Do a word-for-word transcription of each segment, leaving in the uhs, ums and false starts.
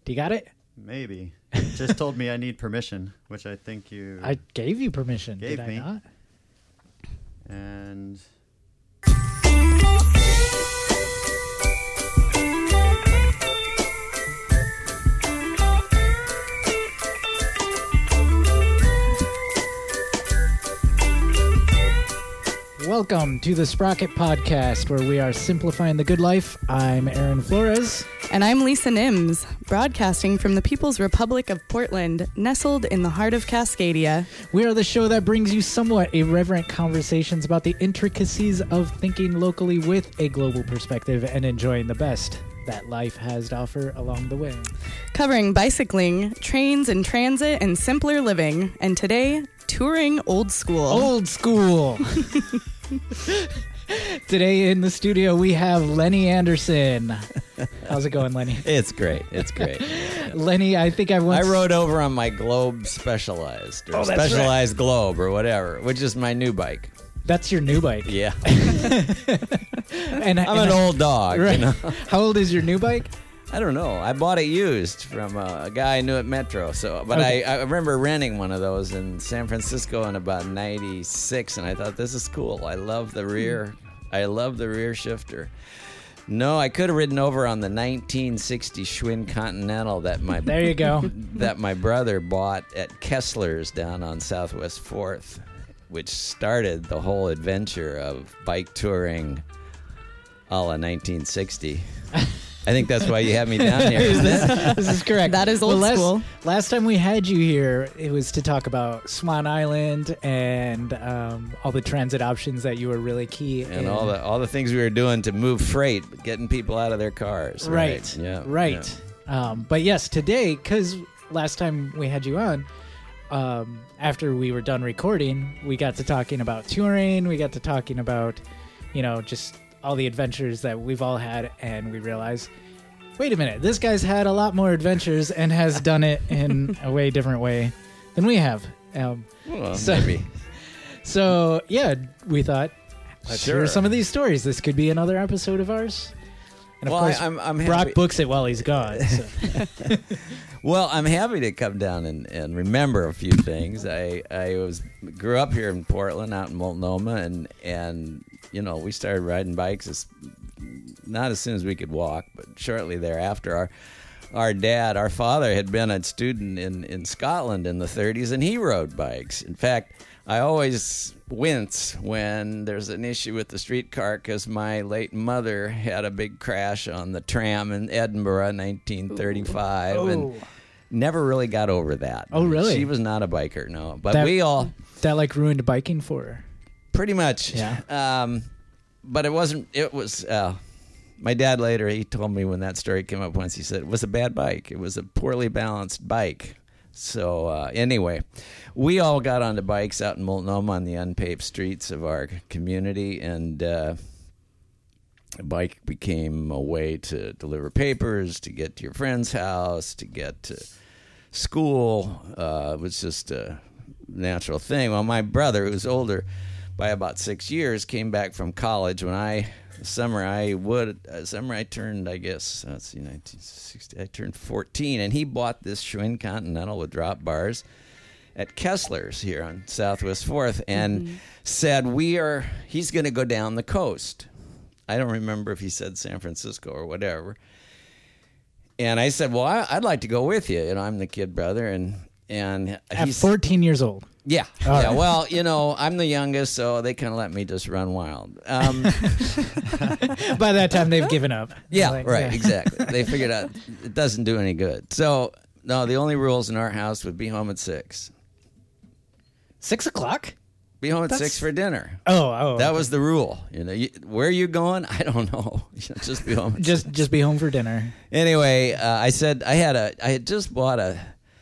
Do you got it? Maybe. It just told me I need permission, which I think you I gave you permission. gave Did me. I not? And Welcome to the Sprocket Podcast, where we are simplifying the good life. I'm Aaron Flores. And I'm Lisa Nims, broadcasting from the People's Republic of Portland, nestled in the heart of Cascadia. We are the show that brings you somewhat irreverent conversations about the intricacies of thinking locally with a global perspective and enjoying the best that life has to offer along the way. Covering bicycling, trains and transit, and simpler living. And today, touring old school. Old school! Today in the studio, we have Lenny Anderson. How's it going, Lenny? It's great. It's great. Lenny, I think I once... I rode over on my Globe Specialized, or Oh, that's Specialized Globe, or whatever, which is my new bike. That's your new bike. Yeah. and I'm and an old dog, Right. you know. How old is your new bike? I don't know. I bought it used from uh, a guy I knew at Metro. So, But Okay. I, I remember renting one of those in San Francisco in about ninety-six, and I thought, this is cool. I love the rear. I love the rear shifter. No, I could have ridden over on the nineteen sixty Schwinn Continental that my There you go. that my brother bought at Kessler's down on Southwest fourth, which started the whole adventure of bike touring a la nineteen sixty. I think that's why you have me down here, isn't it? This is correct. That is old last, school. Last time we had you here, it was to talk about Swan Island and um, all the transit options that you were really key in. And all the all the things we were doing to move freight, getting people out of their cars. Right. Right. Yeah. Right. Um, but yes, today, because last time we had you on, um, after we were done recording, we got to talking about touring. We got to talking about, you know, just all the adventures that we've all had, and we realized, wait a minute, this guy's had a lot more adventures and has done it in a way different way than we have. Um, Yeah. Well, so, maybe. so yeah, we thought, let's Sure. hear some of these stories. This could be another episode of ours. And of Well, course, I, I'm, I'm Brock happy. books it while he's gone. So. Well, I'm happy to come down and, and remember a few things. I I was grew up here in Portland, out in Multnomah, and and you know we started riding bikes as not as soon as we could walk, but shortly thereafter. Our our dad, our father, had been a student in, in Scotland in the thirties, and he rode bikes. In fact, I always wince when there's an issue with the streetcar because my late mother had a big crash on the tram in Edinburgh in nineteen thirty-five, Oh. and never really got over that. Oh, really? She was not a biker, no. But That- we all That like ruined biking for her. pretty much. Yeah. Um, but it wasn't. It was. Uh, my dad later he told me when that story came up once. He said it was a bad bike. It was a poorly balanced bike. So uh, anyway, we all got onto bikes out in Multnomah on the unpaved streets of our community, and uh, a bike became a way to deliver papers, to get to your friend's house, to get to school. Uh, it was just a natural thing. Well, my brother, who was older by about six years, came back from college when I, the summer I would, uh, summer I turned, I guess, let's see, nineteen sixty, I turned fourteen, and he bought this Schwinn Continental with drop bars at Kessler's here on Southwest fourth, and mm-hmm. said, we are, he's going to go down the coast. I don't remember if he said San Francisco or whatever. And I said, well, I, I'd like to go with you. You know, I'm the kid brother, and and At he's fourteen years old. yeah, All yeah. right. Well, you know, I'm the youngest, so they kind of let me just run wild. Um, By that time, they've given up. yeah, Like, right, yeah. exactly. They figured out it doesn't do any good. So no, the only rules in our house would be home at six. Six o'clock? Be home at That's- six for dinner. Oh, oh. That okay. was the rule. You know, you, where are you going? I don't know. You know, just be home. At just just be home for dinner. Anyway, uh, I said I had a I had just bought a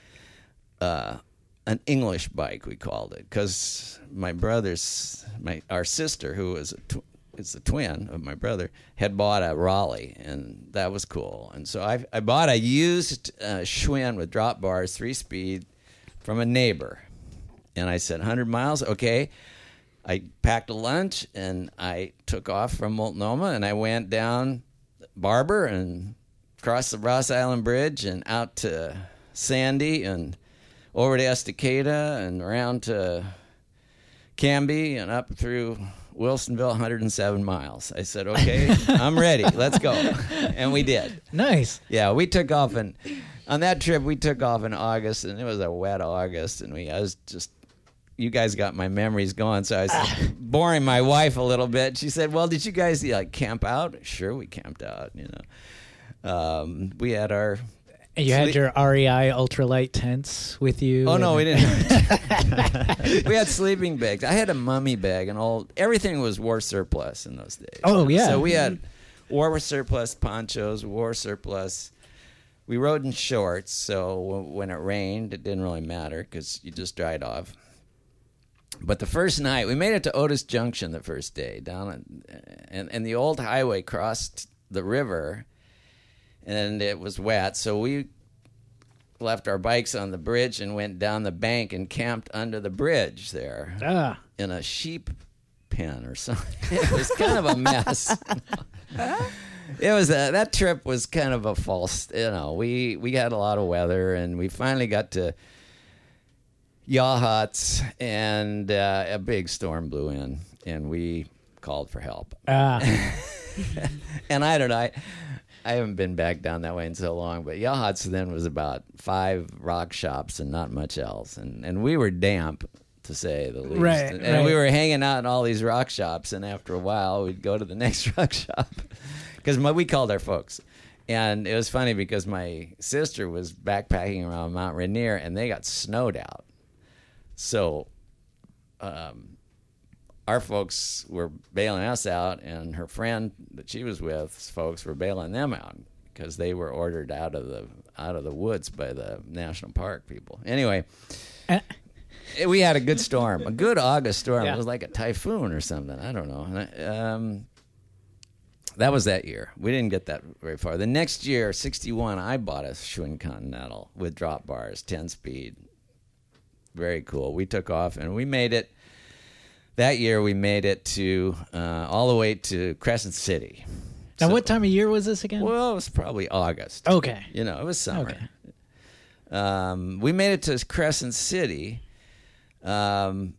uh, an English bike, we called it, because my brother's my our sister, who was a tw- is the twin of my brother, had bought a Raleigh, and that was cool. And so I I bought a used uh, Schwinn with drop bars, three speed, from a neighbor, and I said one hundred miles, okay. I packed a lunch, and I took off from Multnomah, and I went down Barber and across the Ross Island Bridge and out to Sandy and over to Estacada and around to Canby and up through Wilsonville, one hundred seven miles. I said, okay, I'm ready. Let's go. And we did. Nice. Yeah, we took off. And on that trip, we took off in August, and it was a wet August. And we, I was just, you guys got my memories going. So I was boring my wife a little bit. She said, well, did you guys like camp out? Sure, we camped out, you know. Um, we had our... And you had your R E I ultralight tents with you? Oh, no, and- we didn't. We had sleeping bags. I had a mummy bag, and all everything was war surplus in those days. Oh, yeah. So we had war surplus ponchos, war surplus. We rode in shorts, so w- when it rained, it didn't really matter because you just dried off. But the first night, we made it to Otis Junction the first day, down on, and, and the old highway crossed the river, and it was wet, so we left our bikes on the bridge and went down the bank and camped under the bridge there Ah. in a sheep pen or something. It was kind of a mess. It was a, that trip was kind of a false, you know, we, we had a lot of weather, and we finally got to Yachats, and uh, a big storm blew in, and we called for help. Ah. And I don't know, I, I haven't been back down that way in so long, but Yachats then was about five rock shops and not much else. And, and we were damp, to say the least. Right, and and right. we were hanging out in all these rock shops, and after a while, we'd go to the next rock shop. Because we called our folks. And it was funny because my sister was backpacking around Mount Rainier, and they got snowed out. So um, our folks were bailing us out, and her friend that she was with, folks were bailing them out because they were ordered out of the out of the woods by the national park people. Anyway, Eh. it- we had a good storm, a good August storm. Yeah. It was like a typhoon or something. I don't know. And I, um, that was that year. We didn't get that very far. The next year, sixty-one, I bought a Schwinn Continental with drop bars, ten speed. Very cool. We took off, and we made it. That year, we made it to uh, all the way to Crescent City. Now, So- what time of year was this again? Well, it was probably August. Okay. You know, it was summer. Okay. Um, we made it to Crescent City, um,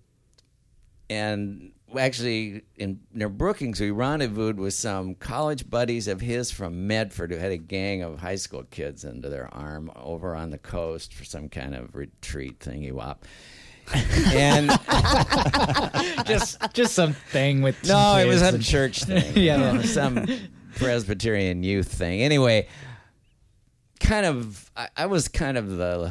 and actually in near Brookings, we rendezvoused with some college buddies of his from Medford who had a gang of high school kids under their arm over on the coast for some kind of retreat thingy wop. And just just something with no, some it was kids some and- church thing. Yeah. You know, some Presbyterian youth thing. Anyway, kind of, I, I was kind of the,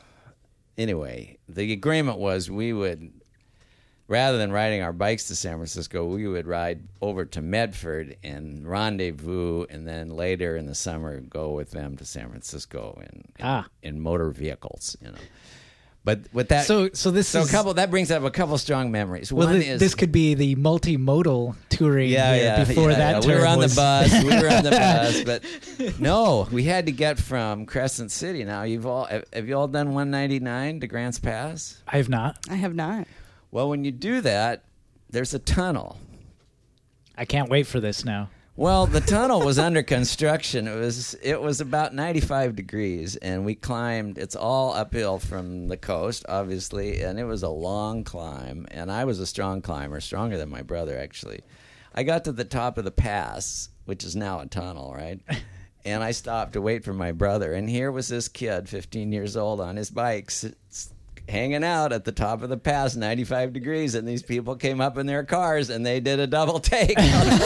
anyway, the agreement was we would, rather than riding our bikes to San Francisco, we would ride over to Medford and rendezvous, and then later in the summer go with them to San Francisco in, in, Ah. in motor vehicles, you know. But with that, So so this so a is couple that brings up a couple strong memories. well, One this, is this could be the multimodal touring yeah, here yeah, before yeah, that yeah. We term were on was- the bus. We were on the bus, but no, we had to get from Crescent City. Now you've all have, have you all done one ninety-nine to Grants Pass? I have not. I have not. Well, when you do that, there's a tunnel. I can't wait for this now. Well, the tunnel was under construction. It was it was about ninety-five degrees, and we climbed. It's all uphill from the coast, obviously, and it was a long climb. And I was a strong climber, stronger than my brother, actually. I got to the top of the pass, which is now a tunnel, right? And I stopped to wait for my brother. And here was this kid, fifteen years old, on his bike, s- s- hanging out at the top of the pass, ninety-five degrees, and these people came up in their cars and they did a double take.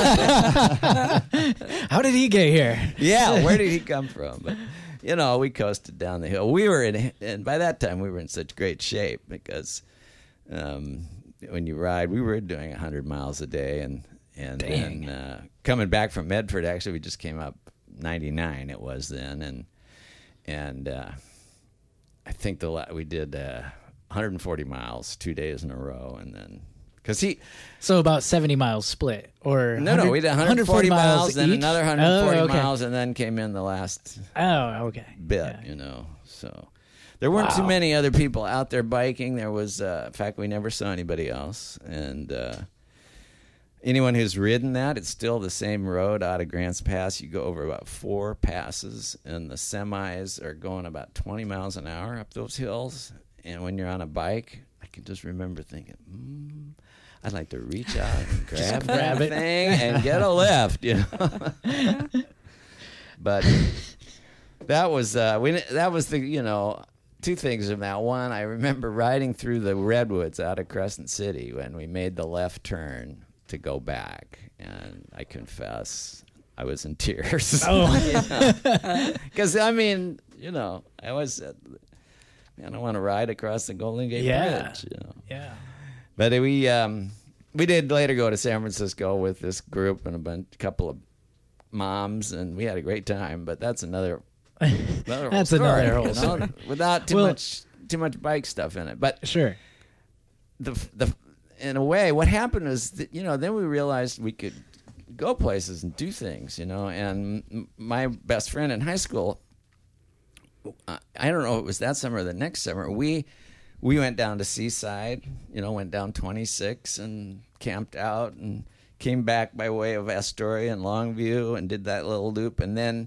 How did he get here? Yeah, where did he come from? But, you know, we coasted down the hill. We were in, and by that time we were in such great shape because um, when you ride, we were doing one hundred miles a day, and and Dang. then uh, coming back from Medford, actually, we just came up ninety-nine. It was then, and and uh, I think the la- we did uh, one hundred forty miles two days in a row, and then. Because he, So about seventy miles split, or no, no, we did one hundred forty miles, then each? another one hundred forty Oh, okay. miles, and then came in the last Oh, okay. bit, Yeah. you know. So there weren't too Wow. many other people out there biking. There was, uh, in fact, we never saw anybody else, and uh, anyone who's ridden that, it's still the same road out of Grants Pass. You go over about four passes, and the semis are going about twenty miles an hour up those hills. And when you're on a bike, I can just remember thinking, mm, I'd like to reach out and grab that grab it. thing and get a lift, you know. But that was uh, we. That was the you know two things from that. One, I remember riding through the redwoods out of Crescent City when we made the left turn to go back, and I confess I was in tears. Oh, because I mean, you know, I always said, man, I want to ride across the Golden Gate Yeah. Bridge. You know? yeah. But we um, we did later go to San Francisco with this group and a bunch, couple of moms, and we had a great time. But that's another, another That's whole story, another whole you know, story. without too Well- much too much bike stuff in it. But Sure. the the in a way, what happened is that, you know, then we realized we could go places and do things, you know. And m- my best friend in high school, uh, I don't know if it was that summer or the next summer, we we went down to Seaside, you know, went down twenty-six and camped out and came back by way of Astoria and Longview and did that little loop. And then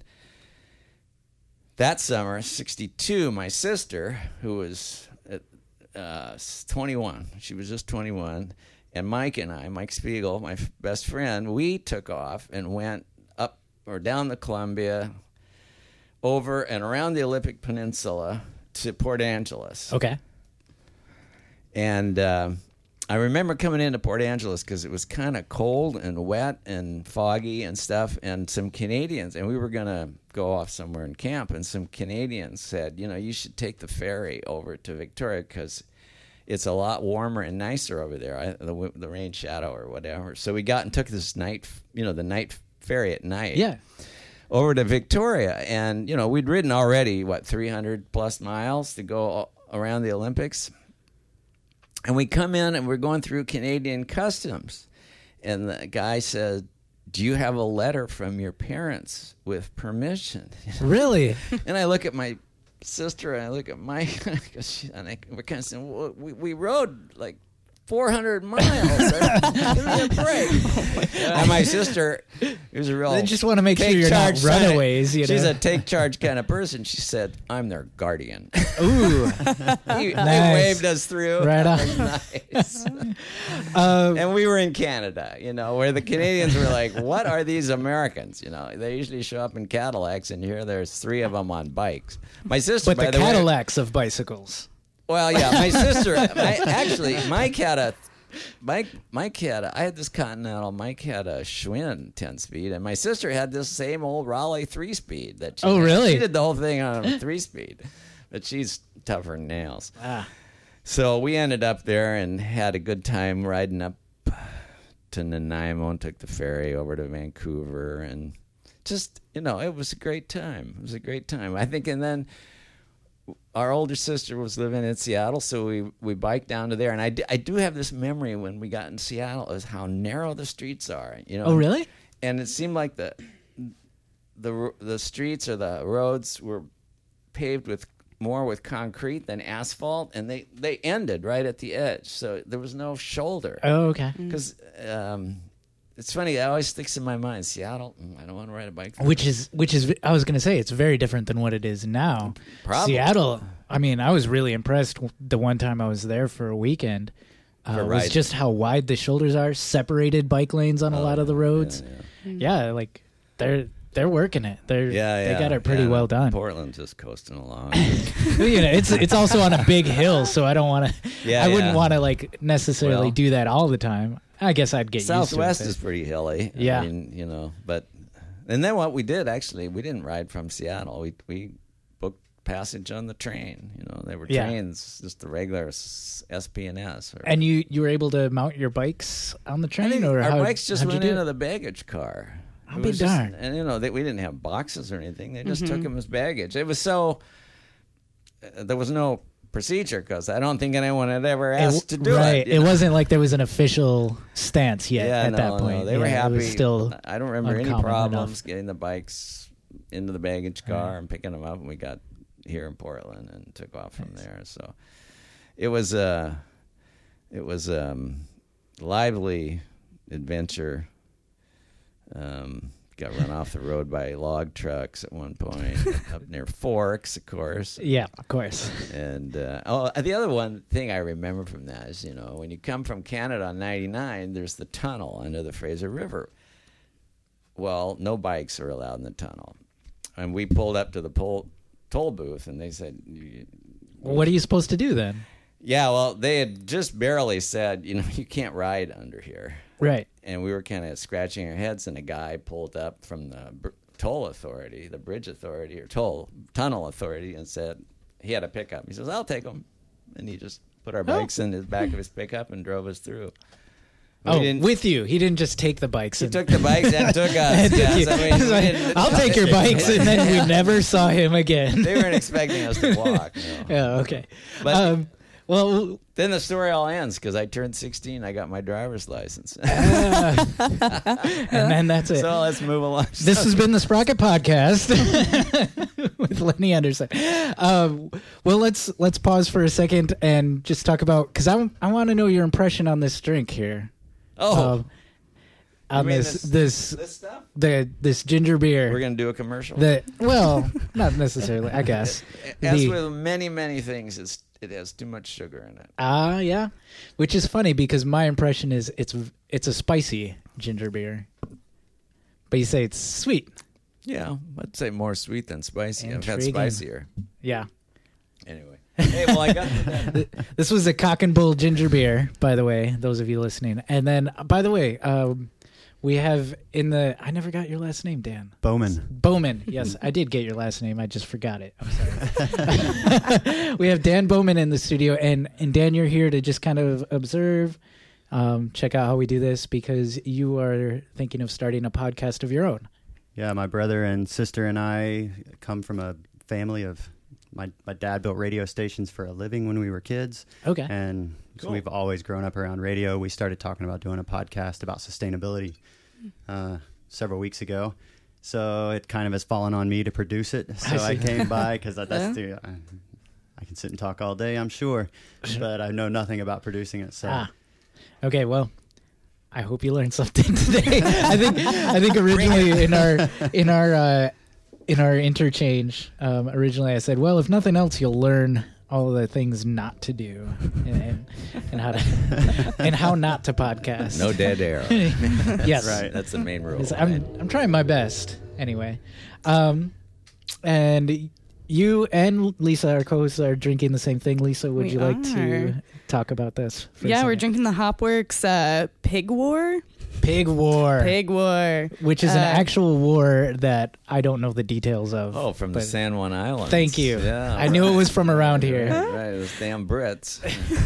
that summer, sixty-two, my sister, who was at, uh, twenty-one, she was just twenty-one, and Mike and I, Mike Spiegel, my f- best friend, we took off and went up or down the Columbia, over and around the Olympic Peninsula to Port Angeles. Okay. And uh, I remember coming into Port Angeles because it was kind of cold and wet and foggy and stuff, and some Canadians, and we were going to go off somewhere and camp, and some Canadians said, you know, you should take the ferry over to Victoria because it's a lot warmer and nicer over there, I, the, the rain shadow or whatever. So we got and took this night, you know, the night ferry at night. Yeah. Over to Victoria, and you know, we'd ridden already what three hundred plus miles to go around the Olympics, and we come in and we're going through Canadian customs, and the guy said, "Do you have a letter from your parents with permission?" Really? And I look at my sister and I look at Mike, and I, we're kind of saying, well, we we rode like four hundred miles. Give me a break. And my sister, who's a real They just want to make sure take you're not charge kind of- runaways. You know? She's a take charge kind of person. She said, "I'm their guardian." Ooh. he, he Nice. waved us through. Right on. It was nice. Uh, And we were in Canada, you know, where the Canadians were like, "What are these Americans?" You know, they usually show up in Cadillacs, and here there's three of them on bikes. My sister, but by the the way, Cadillacs of bicycles. well, yeah, my sister, my, actually, Mike had a, Mike, Mike had a, I had this Continental, Mike had a Schwinn ten-speed, and my sister had this same old Raleigh three-speed. That she Oh, had. really? She did the whole thing on a three-speed, but she's tougher than nails. Ah. So we ended up there and had a good time riding up to Nanaimo and took the ferry over to Vancouver, and just, you know, it was a great time. It was a great time. I think, and then our older sister was living in Seattle, so we, we biked down to there. And I, d- I do have this memory when we got in Seattle is how narrow the streets are. You know. Oh, really? And it seemed like the the the streets or the roads were paved with more with concrete than asphalt, and they, they ended right at the edge, so there was no shoulder. Oh, okay. Because um, it's funny, it always sticks in my mind. Seattle, mm, I don't want to ride a bike there. Which is, which is, I was going to say, it's very different than what it is now. Probably. Seattle, I mean, I was really impressed the one time I was there for a weekend. Uh, For was riding. just how wide the shoulders are, separated bike lanes on a Oh, lot of the roads. Yeah, Yeah, like they're they're working it. They're yeah. they yeah, got it pretty yeah, well done. Portland's just coasting along. You know, it's it's also on a big hill, so I don't want to. Yeah, I wouldn't yeah. want to like necessarily Well, do that all the time. I guess I'd get Southwest used is to it. pretty hilly. Yeah. I mean, you know, but and then what we did actually, we didn't ride from Seattle. We we booked passage on the train. You know, there were Yeah. trains, just the regular S P and S. Or, And you you were able to mount your bikes on the I train, think or our how, bikes just how'd you went do into it? the baggage car. I'll It be was just- darned. and you know, they, we didn't have boxes or anything. They just took them as baggage. It was so. Uh, there was no procedure because I don't think anyone had ever asked to do right. it. you It know? wasn't like there was an official stance yet yeah, at no, that no, point. they were Yeah, happy. It was still I don't remember any uncommon problems enough. getting the bikes into the baggage car and picking them up, and we got here in Portland and took off from Nice. there. So it was uh, it was um, lively adventure. Um, got run off the road by log trucks at one point up near Forks, of course. Yeah, of course. And uh, oh, the other one thing I remember from that is, you know, when you come from Canada on ninety-nine, there's the tunnel under the Fraser River. Well, no bikes are allowed in the tunnel. And we pulled up to the pol- toll booth, and they said... Well, what are you supposed to do then? Yeah, well, they had just barely said, you know, you can't ride under here. Right. And we were kind of scratching our heads, and a guy pulled up from the br- toll authority, the bridge authority, or toll tunnel authority, and said he had a pickup. He says, "I'll take him," and he just put our bikes oh. in the back of his pickup and drove us through. We oh, with you? He didn't just take the bikes. He and... took the bikes and took us. took yes, I mean, like, I'll take your bikes, and then we never saw him again. They weren't expecting us to walk. No. Yeah. Okay. But um, well, then the story all ends because I turned sixteen. I got my driver's license, uh, and then that's it. So let's move along. This has been the Sprocket Podcast with Lenny Anderson. Um, well, let's let's pause for a second and just talk about because I I want to know your impression on this drink here. Oh, um, on this this, this this stuff. The this ginger beer. We're gonna do a commercial. The well, not necessarily. I guess. As the, with many many things, it's it has too much sugar in it. Ah, uh, yeah, which is funny because my impression is it's it's a spicy ginger beer, but you say it's sweet. Yeah, I'd say more sweet than spicy. I've had Intriguing. spicier. Yeah. Anyway, hey, well, I got that. This was a Cock and Bull ginger beer, by the way. Those of you listening, and then by the way, um, we have in the. I never got your last name, Dan. Bowman. Bowman. Yes, I did get your last name. I just forgot it. I'm sorry. We have Dan Bowman in the studio, and and Dan, you're here to just kind of observe, um, check out how we do this because you are thinking of starting a podcast of your own. Yeah, my brother and sister and I come from a family of. My my dad built radio stations for a living when we were kids. Okay. And so Cool. we've always grown up around radio. We started talking about doing a podcast about sustainability uh, several weeks ago. So it kind of has fallen on me to produce it. So I, I came by because that's the, I, I can sit and talk all day, I'm sure, but I know nothing about producing it. So Ah. Okay, well, I hope you learned something today. I think I think originally in our in our uh, in our interchange, um, originally I said, well, if nothing else, you'll learn all of the things not to do and, and, and how to and how not to podcast. No dead air. Yes, right. That's the main rule. Yes, I'm I'm trying my best anyway. Um, and you and Lisa, our co-hosts, are drinking the same thing. Lisa, would We you like are. to talk about this? For a Yeah, we're second? drinking the Hopworks uh, Pig War. Pig War. Pig War. Which is an Uh, actual war that I don't know the details of. Oh, from the but San Juan Islands. Thank you. Yeah, I knew it was from around here. Right, right. Those damn Brits.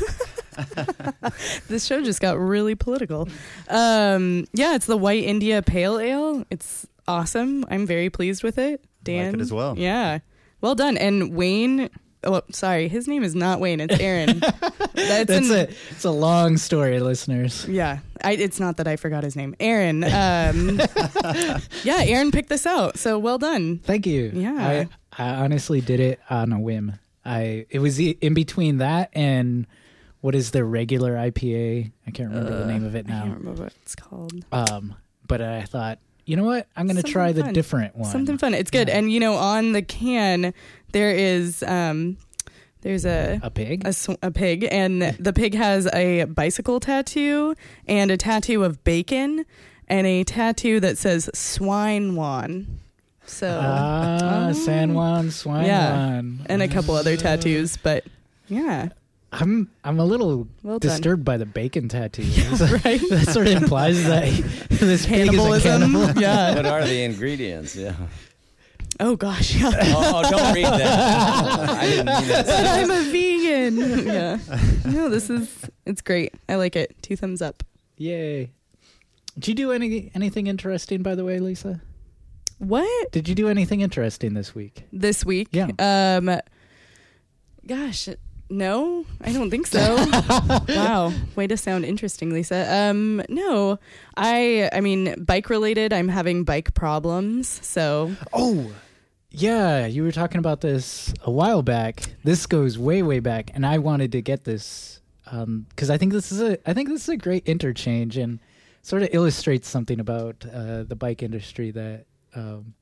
This show just got really political. Um, yeah, it's the White India Pale Ale. It's awesome. I'm very pleased with it. Dan, like it as well. Yeah, well done. And Wayne. Oh, sorry, his name is not Wayne. It's Aaron. That's That's an- a it's a long story, listeners. Yeah, I, it's not that I forgot his name. Aaron. Um, yeah, Aaron picked this out. So well done. Thank you. Yeah. I, I honestly did it on a whim. I it was e- in between that and what is the regular I P A? I can't remember the name of it I now. can't remember what it's called. Um, but I thought, you know what? I'm going to Something try the fun. different one. Something fun. It's good. Yeah. And you know, on the can there is um, there's a A pig? a, sw- a pig, and the pig has a bicycle tattoo and a tattoo of bacon and a tattoo that says swine wan. So Ah, Oh. San Juan, Swine Yeah. Juan. and a couple other tattoos, but yeah, I'm I'm a little Well done. disturbed by the bacon tattoos. right. That sort of implies that he- this pig is a Cannibalism. cannibal. Yeah. What are the ingredients? Yeah. Oh gosh. Yeah. Oh, oh, don't read that. I didn't mean that. But I'm a vegan. Yeah. No, this is it's great. I like it. Two thumbs up. Yay! Did you do any anything interesting, by the way, Lisa? What? Did you do anything interesting this week? This week? Yeah. Um gosh, no, I don't think so. Wow. Way to sound interesting, Lisa. Um no. I I mean bike related, I'm having bike problems, so Oh, yeah, you were talking about this a while back. This goes way, way back, and I wanted to get this because I think this is a I think this is a great interchange. And sort of illustrates something about uh, the bike industry that um,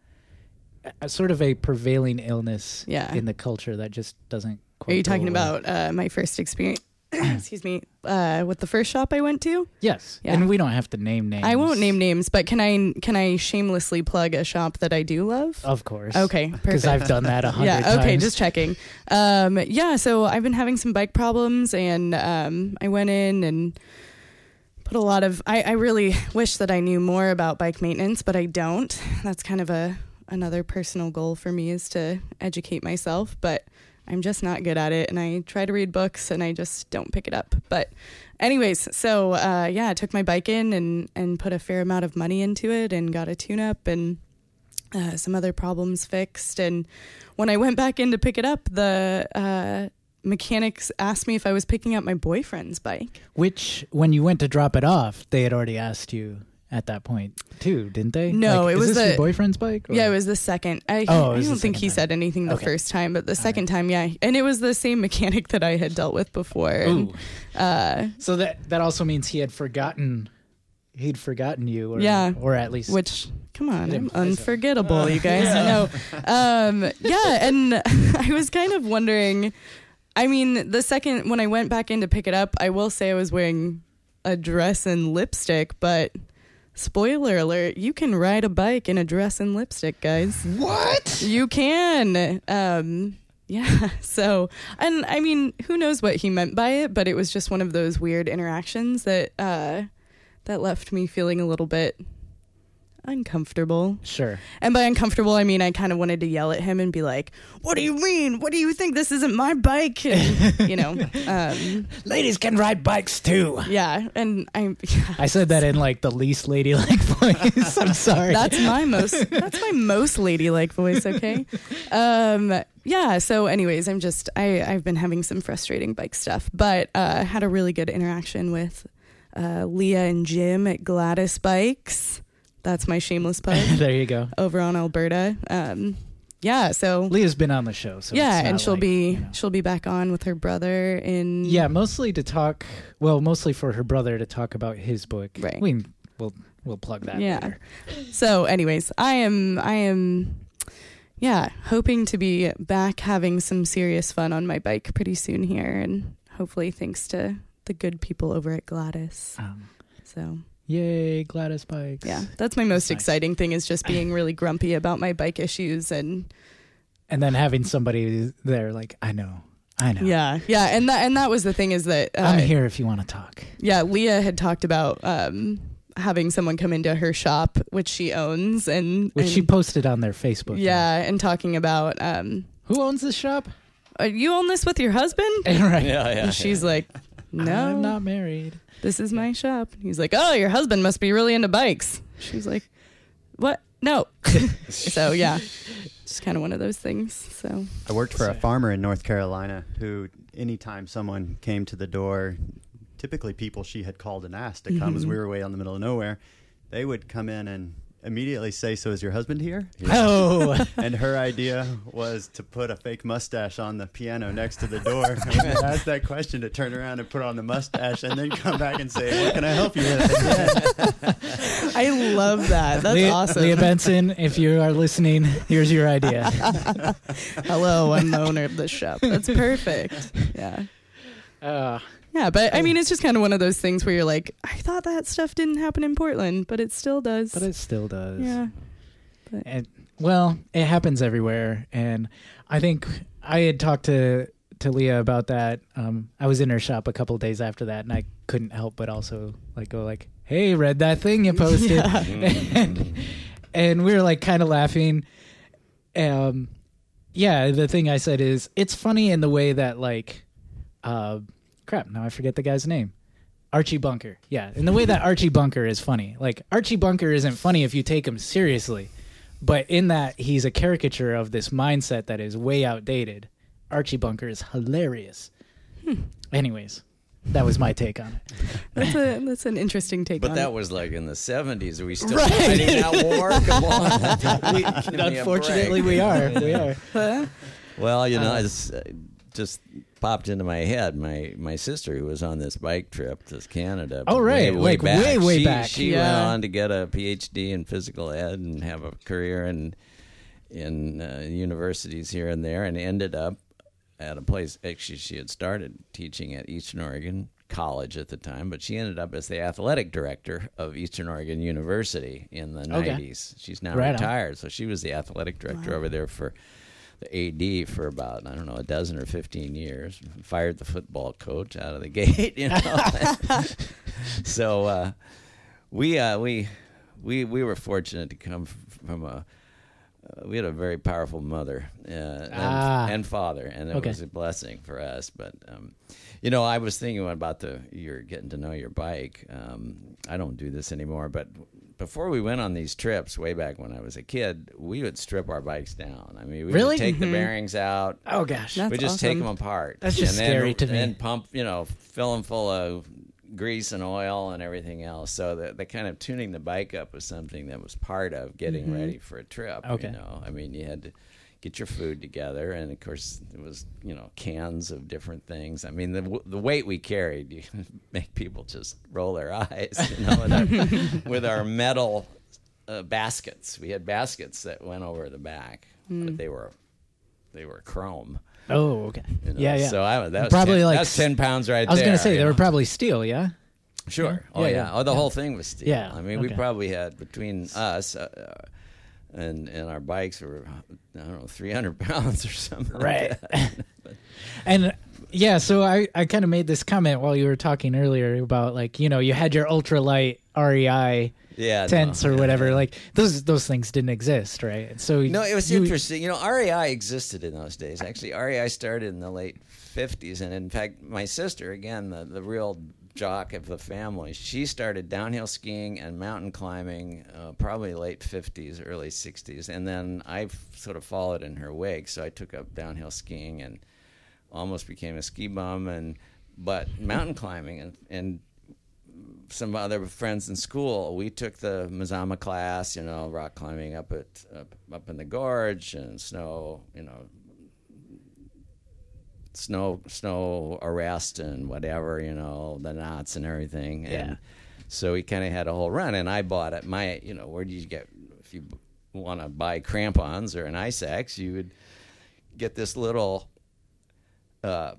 a, sort of a prevailing illness Yeah. in the culture that just doesn't. Quite Are you go talking away. about uh, my first experience? Excuse me. Uh, with the first shop I went to. Yes, Yeah. and we don't have to name names. I won't name names, but can I can I shamelessly plug a shop that I do love? Of course. Okay, Because perfect. I've done that a hundred Yeah, times. okay, just checking. Um, yeah, so I've been having some bike problems, and um, I went in and put a lot of. I, I really wish that I knew more about bike maintenance, but I don't. That's kind of a another personal goal for me is to educate myself, but I'm just not good at it, and I try to read books, and I just don't pick it up. But anyways, so uh, yeah, I took my bike in and, and put a fair amount of money into it and got a tune-up and uh, some other problems fixed. And when I went back in to pick it up, the uh, mechanics asked me if I was picking up my boyfriend's bike. Which, when you went to drop it off, they had already asked you at that point too, didn't they? No, Like, it is was this the- your boyfriend's bike? or- Yeah, it was the second. I, Oh, it I was don't the think second he time. said anything the Okay. first time, but the second time, yeah. And it was the same mechanic that I had dealt with before. And, Ooh. uh, So that that also means he had forgotten, he'd forgotten you, or, Yeah. or at least. which, come on, It I'm implies it. unforgettable, you guys. No, um, yeah, and I was kind of wondering. I mean, the second when I went back in to pick it up, I will say I was wearing a dress and lipstick, but spoiler alert, you can ride a bike in a dress and lipstick, guys. What? You can. Um, yeah. So, and I mean, who knows what he meant by it, but it was just one of those weird interactions that uh, that left me feeling a little bit uncomfortable. Sure. And by uncomfortable, I mean I kind of wanted to yell at him and be like, "What do you mean? What do you think? This isn't my bike?" And, you know. Um, Ladies can ride bikes too. yeah. And I. Yeah. I said that in like the least ladylike voice. I'm sorry. That's my most that's my most ladylike voice, okay? Um yeah, so anyways, I'm just I I've been having some frustrating bike stuff, but uh had a really good interaction with uh Leah and Jim at Gladys Bikes. That's my shameless plug There you go. over on Alberta. Um yeah, so Leah's been on the show, so yeah, it's not and she'll like, be you know. she'll be back on with her brother in Yeah, mostly to talk. Well, mostly for her brother to talk about his book. Right. We we'll we'll plug that. Yeah. later. So anyways, I am I am yeah, hoping to be back having some serious fun on my bike pretty soon here, and hopefully thanks to the good people over at Gladys. Um, So yay, Gladys bikes. yeah, that's my most That's nice. exciting thing is just being really grumpy about my bike issues and And then having somebody there like, I know. I know. yeah, yeah, and that and that was the thing is that uh, I'm here if you want to talk. yeah, Leah had talked about um having someone come into her shop, which she owns, and Which and, she posted on their Facebook. yeah, and talking about um, Who owns this shop? "Uh, you own this with your husband? Right. Yeah, yeah. And she's like, no, I'm not married. this is my shop. He's like, oh, your husband must be really into bikes. She's like, what? No. So yeah, it's kind of one of those things. So I worked for a Sorry. farmer in North Carolina who, anytime someone came to the door, typically people she had called and asked to come, as we were way out in the middle of nowhere, they would come in and immediately say, "So is your husband here?" Oh. And her idea was to put a fake mustache on the piano next to the door. And when they asked that question, to turn around and put on the mustache and then come back and say, "What can I help you with?" I love that. That's Leah, awesome. Leah Benson, if you are listening, here's your idea. Hello, I'm the owner of this shop. That's perfect. Yeah. Uh, Yeah, but I mean, it's just kind of one of those things where you're like, I thought that stuff didn't happen in Portland, but it still does. but it still does. yeah. And, well, it happens everywhere, and I think I had talked to to Leah about that. Um, I was in her shop a couple of days after that, and I couldn't help but also like go like, "Hey, read that thing you posted," Yeah. and, and we were like kind of laughing. Um, yeah, the thing I said is it's funny in the way that like, uh, crap. Now I forget the guy's name. Archie Bunker. Yeah, in the way that Archie Bunker is funny. Like, Archie Bunker isn't funny if you take him seriously, but in that he's a caricature of this mindset that is way outdated. Archie Bunker is hilarious. Hmm. Anyways, that was my take on it. That's a that's an interesting take But on that it. was like in the seventies. Are we still Right. fighting that war? Come on. We, Give me a unfortunately, break. we are. We are. Huh? Well, you know, Uh, it's uh, just popped into my head. My my sister, who was on this bike trip to Canada. Oh, right. way, way Like, back. way, way she, back. She Yeah. went on to get a P H D in physical ed and have a career in in uh, universities here and there, and ended up at a place. Actually, she had started teaching at Eastern Oregon College at the time, but she ended up as the athletic director of Eastern Oregon University in the Okay. nineties. She's now Right on. retired, so she was the athletic director over there for the A D for about, I don't know, a dozen or fifteen years. Fired the football coach out of the gate, you know. So uh, we uh, we we we were fortunate to come f- from a. Uh, we had a very powerful mother uh, and, Ah. and father, and it Okay. was a blessing for us. But um, you know, I was thinking about the you're getting to know your bike. Um, I don't do this anymore, but before we went on these trips, way back when I was a kid, we would strip our bikes down. I mean, we Really? would take Mm-hmm. the bearings out. Oh gosh. That's we just awesome. take them apart. That's just and then, scary to me. And pump, you know, fill them full of grease and oil and everything else. So the, the kind of tuning the bike up was something that was part of getting Mm-hmm. ready for a trip. Okay. You know, I mean, you had to get your food together, and of course it was, you know, cans of different things. I mean, the the weight we carried, you make people just roll their eyes. You know, with our, with our metal uh, baskets, we had baskets that went over the back, Mm. but they were they were chrome. Oh, okay. You know? Yeah, yeah. So I was that was Probably ten, like that's ten pounds right I was there. gonna say you they know? were probably steel. Yeah. Sure. Oh Yeah, yeah. yeah. Oh, the Yeah. whole thing was steel. Yeah, I mean, we okay. probably had between us uh, and and our bikes were, I don't know, three hundred pounds or something. like Right. that. And yeah, so I, I kind of made this comment while you were talking earlier about, like, you know, you had your ultralight R E I Yeah. tents no, or yeah, whatever. yeah. Like those those things didn't exist, right? And so No, it was you- interesting. You know, R E I existed in those days. Actually, R E I started in the late fifties, and in fact, my sister, again, the the real jock of the family, she started downhill skiing and mountain climbing uh, probably late fifties, early sixties, and then I sort of followed in her wake. So I took up downhill skiing and almost became a ski bum, and but mountain climbing and and some other friends in school, we took the Mazama class, you know, rock climbing up at up, up in the gorge and snow, you know, snow snow arrest and whatever, you know, the knots and everything. Yeah. And so we kind of had a whole run, and I bought it. My, you know, where do you get if you want to buy crampons or an ice axe? You would get this little uh,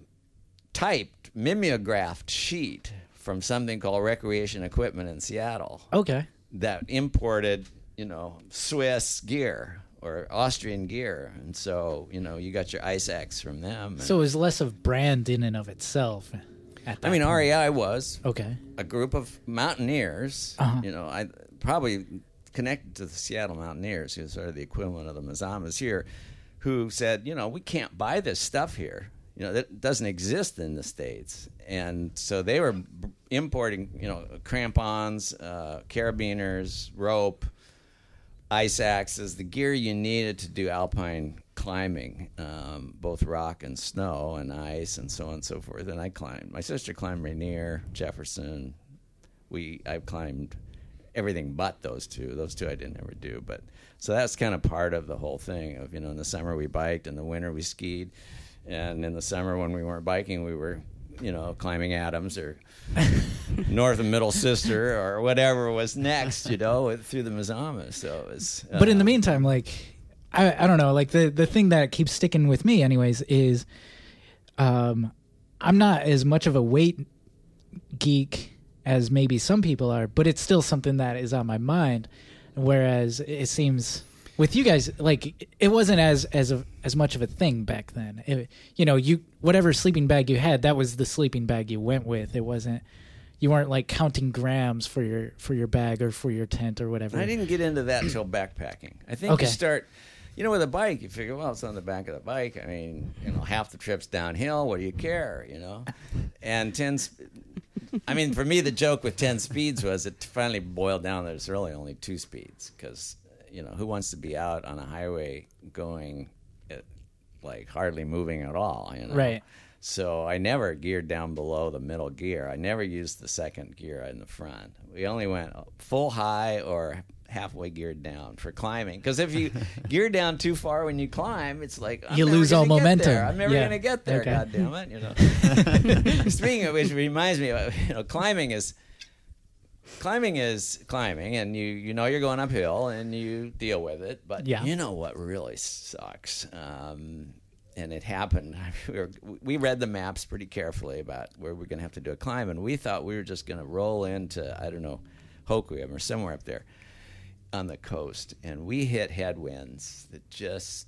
typed mimeographed sheet from something called Recreation Equipment in Seattle okay. that imported, you know, Swiss gear or Austrian gear. And so, you know, you got your ice axe from them. And, So it was less of brand in and of itself. At that I mean, point. R E I was Okay. a group of mountaineers, Uh-huh. you know, I probably connected to the Seattle Mountaineers, who sort of the equivalent of the Mazamas here, who said, you know, we can't buy this stuff here. You know, that doesn't exist in the States. And so they were b- importing, you know, crampons, uh, carabiners, rope, ice axes, the gear you needed to do alpine climbing, um, both rock and snow and ice and so on and so forth. And I climbed. My sister climbed Rainier, Jefferson. We I climbed everything but those two. Those two I didn't ever do. But so that's kind of part of the whole thing of, you know, in the summer we biked, in the winter we skied. And in the summer when we weren't biking, we were, you know, climbing Adams or North and Middle Sister or whatever was next, you know, through the Mazamas. So it was. Uh, But in the meantime, like, I I don't know, like the the thing that keeps sticking with me, anyways, is, um, I'm not as much of a weight geek as maybe some people are, but it's still something that is on my mind. Whereas it seems with you guys, like, it wasn't as as a, as much of a thing back then. It, you know, you whatever sleeping bag you had, that was the sleeping bag you went with. It wasn't. You weren't like counting grams for your for your bag or for your tent or whatever. I didn't get into that until backpacking. I think Okay. you start, you know, with a bike, you figure, well, it's on the back of the bike. I mean, you know, half the trip's downhill. What do you care, you know? And ten, sp- I mean, for me, the joke with ten speeds was it finally boiled down. There's really only two speeds because, you know, who wants to be out on a highway going, at, like, hardly moving at all, you know? Right. So I never geared down below the middle gear. I never used the second gear in the front. We only went full high or halfway geared down for climbing. Because if you gear down too far when you climb, it's like I'm you never lose all gonna get momentum. there. I'm never Yeah. going to get there. Okay. God damn it! You know. Speaking of which, reminds me, of, you know, climbing is climbing is climbing, and you you know you're going uphill, and you deal with it. But Yeah. you know what really sucks. Um, And it happened. We, were, we read the maps pretty carefully about where we're going to have to do a climb, and we thought we were just going to roll into, I don't know, Hoquiam or somewhere up there on the coast. And we hit headwinds that just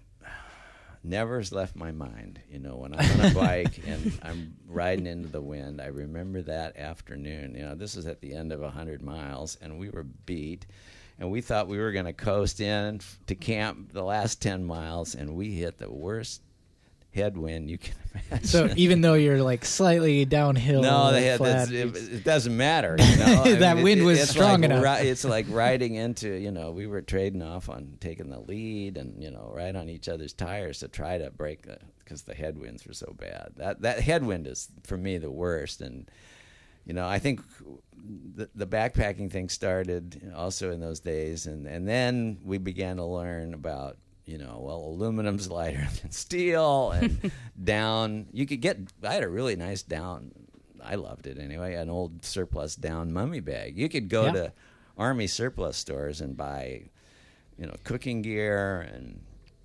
never has left my mind. You know, when I'm on a bike and I'm riding into the wind, I remember that afternoon. You know, this is at the end of one hundred miles, and we were beat. And we thought we were going to coast in to camp the last ten miles, and we hit the worst headwind you can imagine. So even though you're like slightly downhill, no, the head, flat, that's, it, it doesn't matter. You know? I That mean, wind it, was it's strong like enough. Ri- it's like riding into, you know, we were trading off on taking the lead and, you know, right on each other's tires to try to break the, because the headwinds were so bad. That that headwind is, for me, the worst. And, you know, I think the, the backpacking thing started also in those days. And, and then we began to learn about, you know, well, aluminum's lighter than steel, and down. You could get, I had a really nice down, I loved it anyway, an old surplus down mummy bag. You could go Yeah. to Army surplus stores and buy, you know, cooking gear and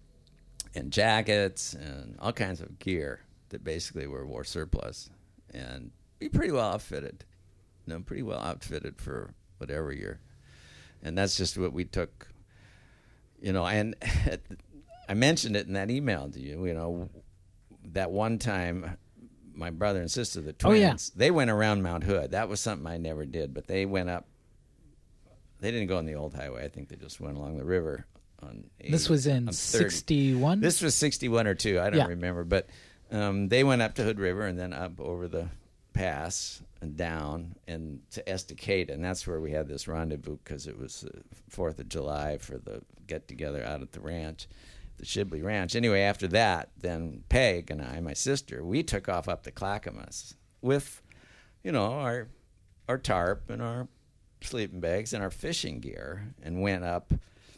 and jackets and all kinds of gear that basically were war surplus, and be pretty well outfitted. You know, pretty well outfitted for whatever year. And that's just what we took. You know, and I mentioned it in that email to you, you know, that one time my brother and sister, the twins, Oh, yeah. they went around Mount Hood. That was something I never did, but they went up. They didn't go on the old highway. I think they just went along the river. On This eighty, was in on thirty. sixty-one? This was sixty-one or two. I don't Yeah. remember. But um, they went up to Hood River and then up over the pass and down and to Estacada, and that's where we had this rendezvous because it was the fourth of July for the get-together out at the ranch, the Shibley Ranch. Anyway, after that, then Peg and I, my sister, we took off up to Clackamas with, you know, our our tarp and our sleeping bags and our fishing gear and went up.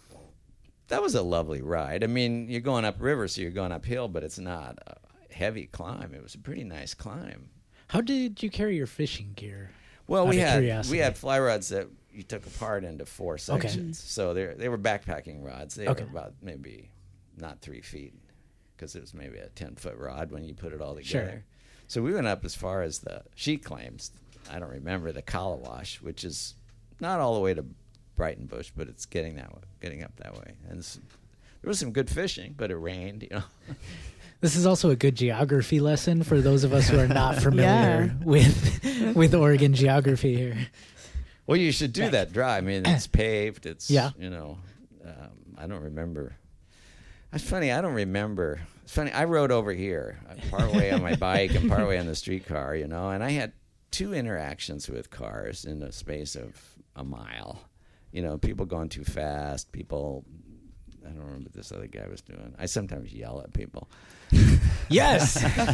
That was a lovely ride. I mean, you're going up river, so you're going uphill, but it's not a heavy climb. It was a pretty nice climb. How did you carry your fishing gear? Well, Out we of had curiosity. we had fly rods that you took apart into four sections. So they they were backpacking rods. They Okay. were about maybe not three feet because it was maybe a ten foot rod when you put it all Sure. together. So we went up as far as the, she claims, I don't remember, the Calawash, which is not all the way to Brighton Bush, but it's getting that way, getting up that way. And it's, there was some good fishing, but it rained, you know. This is also a good geography lesson for those of us who are not familiar Yeah. with with Oregon geography here. Well, you should do that drive. I mean, it's paved. It's, Yeah. you know, um, I don't remember. It's funny. I don't remember. It's funny. I rode over here, uh, partway on my bike and partway on the streetcar, you know, and I had two interactions with cars in the space of a mile. You know, people going too fast, people, I don't remember what this other guy was doing. I sometimes yell at people. Yes.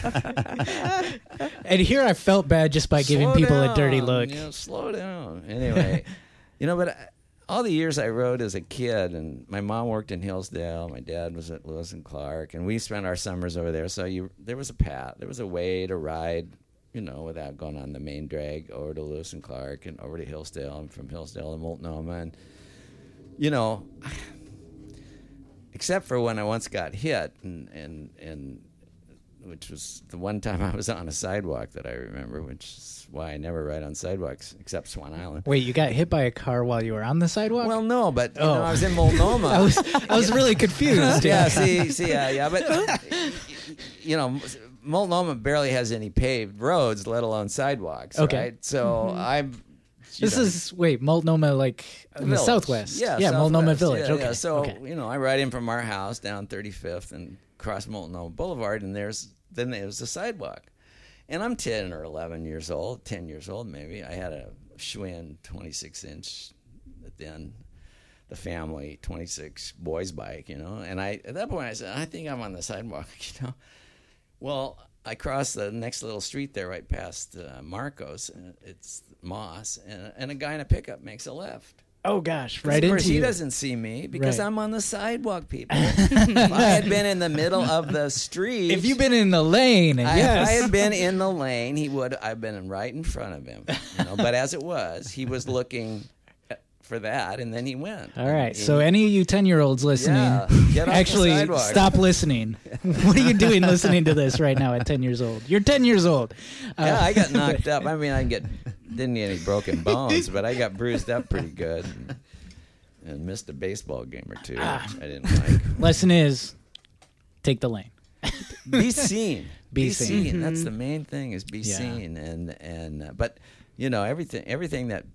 And here I felt bad just by giving Slow people a down, dirty look. You know, slow down. Anyway, you know, but I, all the years I rode as a kid, and my mom worked in Hillsdale, my dad was at Lewis and Clark, and we spent our summers over there. So you, there was a path, there was a way to ride, you know, without going on the main drag over to Lewis and Clark and over to Hillsdale, and from Hillsdale to Multnomah, and you know, except for when I once got hit, and and and. which was the one time I was on a sidewalk that I remember, which is why I never ride on sidewalks except Swan Island. Wait, you got hit by a car while you were on the sidewalk? Well, no, but you Oh. know, I was in Multnomah. I was I was really confused. yeah, see, see, yeah, yeah, but you know, Multnomah barely has any paved roads, let alone sidewalks. Okay. Right? So I'm. you This know, is wait, Multnomah, like in the Village. southwest. Yeah, yeah, Multnomah Southwest. Village. Yeah, okay. yeah. So okay. you know, I ride in from our house down thirty-fifth and cross Multnomah Boulevard, and there's then there's the sidewalk, and I'm ten or eleven years old, ten years old maybe. I had a Schwinn twenty-six inch, then the family twenty-six boys bike, you know. And I at that point I said, I think I'm on the sidewalk, you know. Well, I crossed the next little street there, right past uh, Marcos, and it's Moss, and, and a guy in a pickup makes a left. Oh gosh, right of course, into he you. doesn't see me because Right. I'm on the sidewalk, people. If I had been in the middle of the street, If you've been in the lane, I, yes. if I had been in the lane, he would. I've been right in front of him. You know? But as it was, he was looking for that, and then he went. All right. He- So any of you ten-year-olds listening, Yeah, get off the actually sidewalk. stop listening. What are you doing listening to this right now at ten years old? You're ten years old. Uh, yeah, I got knocked up. I mean, I get didn't get any broken bones, but I got bruised up pretty good, and, and missed a baseball game or two. Ah. I didn't like. Lesson is, take the lane. Be seen. Be Be seen. seen. That's the main thing. Is be Yeah. seen, and and uh, but you know everything. Everything that.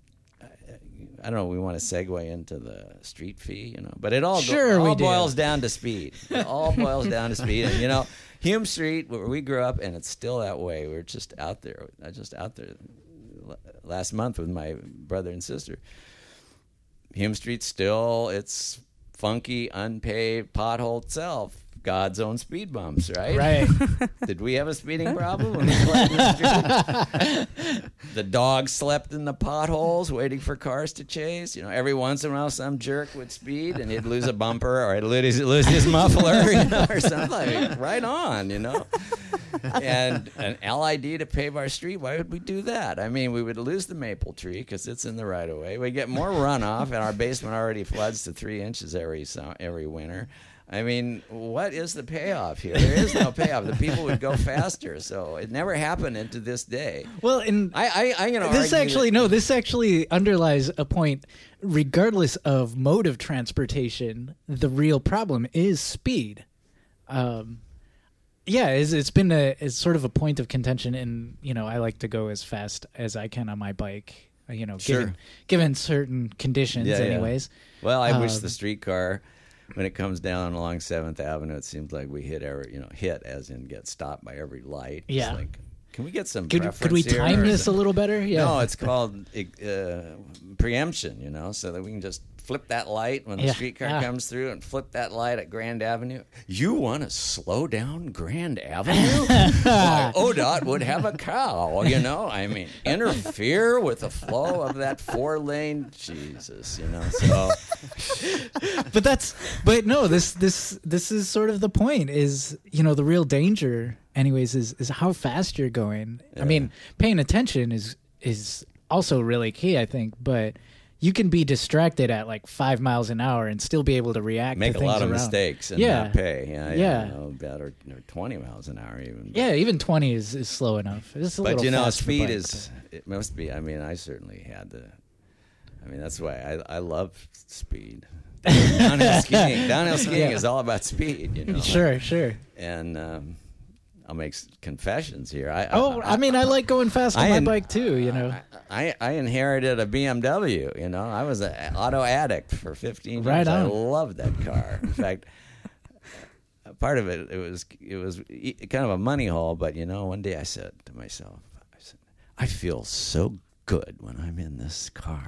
I don't know. We want to segue into the street fee, you know, but it all go- Sure we all do. boils down to speed. It all boils down to speed, and you know, Hume Street, where we grew up, and it's still that way. We're just out there. I just out there l- last month with my brother and sister. Hume Street still, it's funky, unpaved, potholed self. God's own speed bumps, right? Right. Did we have a speeding problem when we slept in the street? The dog slept in the potholes waiting for cars to chase. You know, every once in a while some jerk would speed and he'd lose a bumper or he'd lose, lose his muffler, you know, or something. Like, right on, you know. And an L I D to pave our street, why would we do that? I mean, we would lose the maple tree because it's in the right of way. We get more runoff, and our basement already floods to three inches every su- every winter. I mean, what is the payoff here? There is no payoff. The people would go faster, so it never happened into this day. Well, and I, I, I'm going to this actually no, this actually underlies a point. Regardless of mode of transportation, the real problem is speed. Um, yeah, it's, it's been a it's sort of a point of contention, and you know, I like to go as fast as I can on my bike. You know, Sure. given given certain conditions, Yeah, yeah. anyways. Well, I wish Um, the streetcar, when it comes down along Seventh Avenue, it seems like we hit every, you know, hit as in get stopped by every light. It's Yeah. like, can we get some Could, preference could we here time or this a some- little better? Yeah. No, it's called uh, preemption, you know, so that we can just flip that light when the Yeah, streetcar yeah. comes through and flip that light at Grand Avenue. You want to slow down Grand Avenue? Why, O D O T would have a cow, you know? I mean, interfere with the flow of that four-lane, Jesus, you know, so... But that's but no, this this this is sort of the point, is, you know, the real danger anyways is is how fast you're going. Yeah. I mean, paying attention is is also really key, I think, but you can be distracted at like five miles an hour and still be able to react Make to a things lot of around. mistakes and Yeah. not pay. Yeah, Yeah. You know, about or, or twenty miles an hour even. Yeah, even twenty is, is slow enough. It's a But little you know, fast for speed bike, is. It must be. I mean, I certainly had the. I mean, that's why I I love speed. Downhill skiing. Downhill skiing Yeah. is all about speed. You know. but- Sure, sure. And um, I'll make s- confessions here. I, Oh, I mean, I like going fast on I my in- bike too. You know, I, I inherited a B M W. You know, I was an auto addict for fifteen years. Right I on. loved that car. In fact, part of it it was it was e- kind of a money haul. But you know, one day I said to myself, I said, I feel so good when I'm in this car.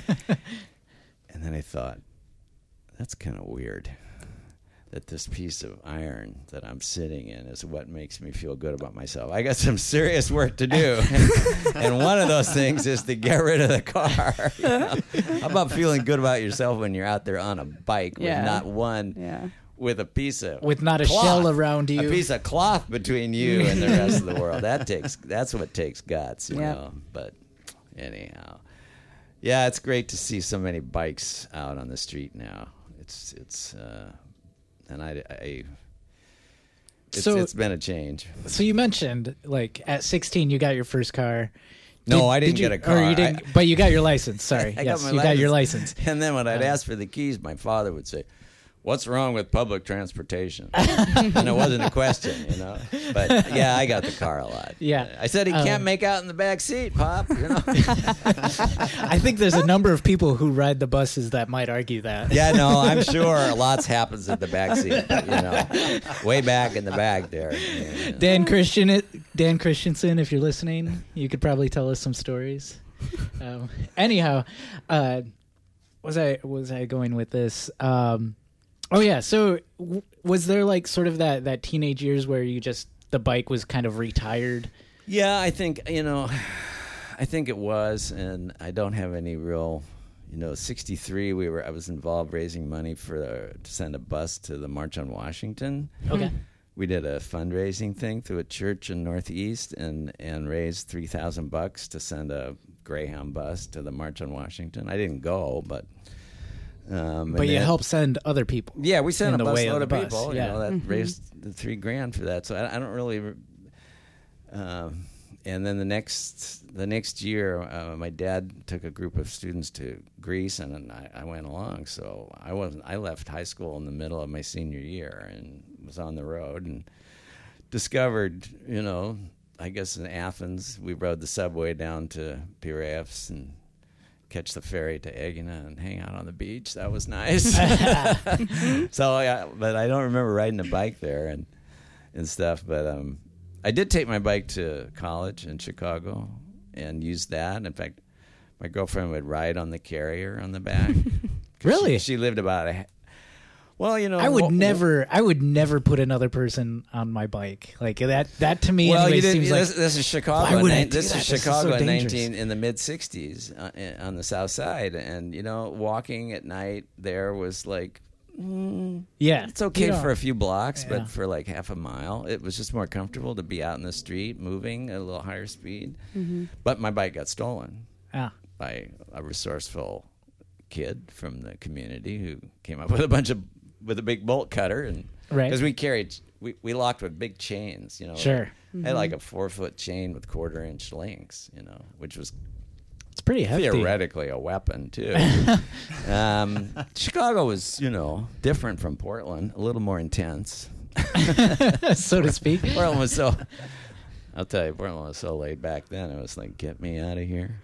And then I thought, that's kind of weird. That this piece of iron that I'm sitting in is what makes me feel good about myself. I got some serious work to do. And one of those things is to get rid of the car. You know? How about feeling good about yourself when you're out there on a bike with Yeah. not one, Yeah. with a piece of with not a cloth, shell around you. a piece of cloth between you and the rest of the world. That takes, that's what takes guts, you Yeah. know. But anyhow, yeah, it's great to see so many bikes out on the street now. It's, it's, uh, and I, I it's, So- it's been a change. So you mentioned, like, at sixteen you got your first car. No, I didn't you- get a car. Or you didn't, I- but you got your license. Sorry, I yes, got my you got your license. And then when I'd Uh, ask for the keys, my father would say, "What's wrong with public transportation?" And it wasn't a question, you know. But yeah, I got the car a lot. Yeah. I said he Um, can't make out in the back seat, Pop. You know. I think there's a number of people who ride the buses that might argue that. Yeah, no, I'm sure lots happens at the back seat. But, you know, way back in the back there. Yeah. Dan Christian, Dan Christensen, if you're listening, you could probably tell us some stories. Um, anyhow, uh, was I was I going with this? Um, oh yeah. So w- was there like sort of that that teenage years where you just the bike was kind of retired? Yeah, I think, you know, I think it was, and I don't have any real, you know, sixty-three, we were, I was involved raising money for, uh, to send a bus to the March on Washington. Okay. We did a fundraising thing through a church in Northeast and, and raised three thousand bucks to send a Greyhound bus to the March on Washington. I didn't go, but... Um, But you then, help send other people. Yeah, we sent in a the way of busload the of bus, people. yeah. You know, that Mm-hmm. raised the three grand for that. So I, I don't really... Um, and then the next the next year, uh, my dad took a group of students to Greece, and, and I, I went along. So I wasn't. I left high school in the middle of my senior year and was on the road and discovered, you know, I guess in Athens, we rode the subway down to Piraeus and catch the ferry to Egina and hang out on the beach. That was nice. So, yeah, but I don't remember riding a bike there and and stuff. But um, I did take my bike to college in Chicago and used that. In fact, my girlfriend would ride on the carrier on the back. Really? She, she lived about a. Well, you know, I would wh- never, I would never put another person on my bike like that. That to me, Well, anyway, you didn't. seems This, like this is Chicago. Why would in I nin- do this that? is This is Chicago so in dangerous. nineteen in the mid sixties uh, on the South Side, and you know, walking at night there was like. Mm, yeah, It's okay you know, for a few blocks, Yeah. but for like half a mile, it was just more comfortable to be out in the street, moving at a little higher speed. Mm-hmm. But my bike got stolen Ah, by a resourceful kid from the community who came up with a bunch of with a big bolt cutter, and Right. because we carried we, we locked with big chains, you know. Sure. I had like a four foot chain with quarter inch links, you know, which was it's pretty hefty. theoretically a weapon too. um, Chicago was, you know, different from Portland, a little more intense. so to speak. Portland was so. I'll tell you, Portland was so laid back then. It was like, get me out of here.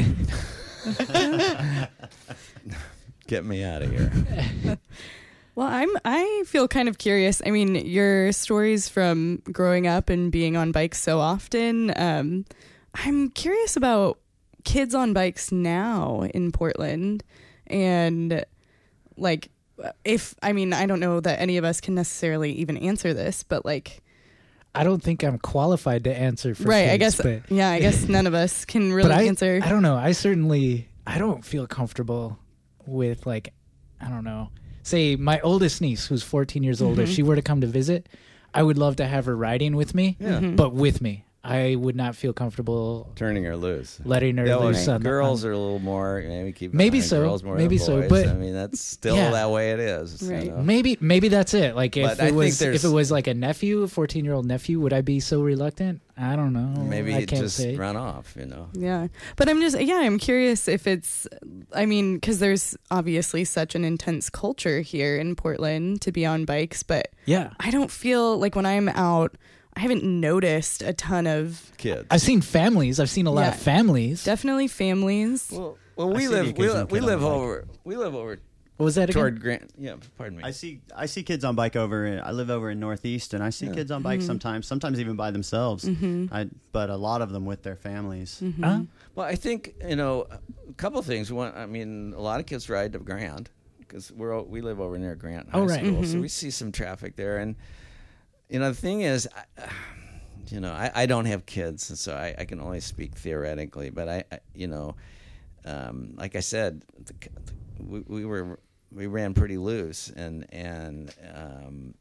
Get me out of here. Well, I'm I feel kind of curious. I mean, your stories from growing up and being on bikes so often. Um, I'm curious about kids on bikes now in Portland, and like, if I mean, I don't know that any of us can necessarily even answer this, but like, I don't think I'm qualified to answer for right? kids, I guess, but, yeah, I guess none of us can really but I, answer. I don't know. I certainly, I don't feel comfortable with like, I don't know. Say my oldest niece, who's fourteen years old, if Mhm. she were to come to visit, I would love to have her riding with me, Yeah. Mhm. but with me. I would not feel comfortable Turning her loose. letting her Yeah, well, loose on the- girls on- are a little more. Maybe keep Maybe an eye on so, Girls more maybe than so, boys. but- I mean, that's still Yeah. that way it is. you Right. know. Maybe maybe that's it. Like if But I it think was there's- if it was like a nephew, a fourteen year old nephew, would I be so reluctant? I don't know. Maybe I can't just say. run off. You know. Yeah. But I'm just, yeah, I'm curious if it's, I mean, because there's obviously such an intense culture here in Portland to be on bikes, but Yeah. I don't feel like when I'm out, I haven't noticed a ton of, Kids. I've seen families. I've seen a lot Yeah. of families. definitely families. well, well, I we see the live. We, occasional li- we kid on live a bike. over. We live over What was that again? toward Grant. Yeah. Pardon me. I see I see kids on bike over. In, I live over in Northeast, and I see Yeah. kids on bikes sometimes. Sometimes even by themselves. Mm-hmm. I but a lot of them with their families. Mm-hmm. Huh? Well, I think, you know, a couple of things. One, I mean, a lot of kids ride to Grant because we're o- we live over near Grant High Oh, right. School, so Mhm. we see some traffic there. And you know, the thing is, I, you know, I, I don't have kids, and so I, I can only speak theoretically. But I, I you know, um, like I said, the, we, we were we ran pretty loose, and and um,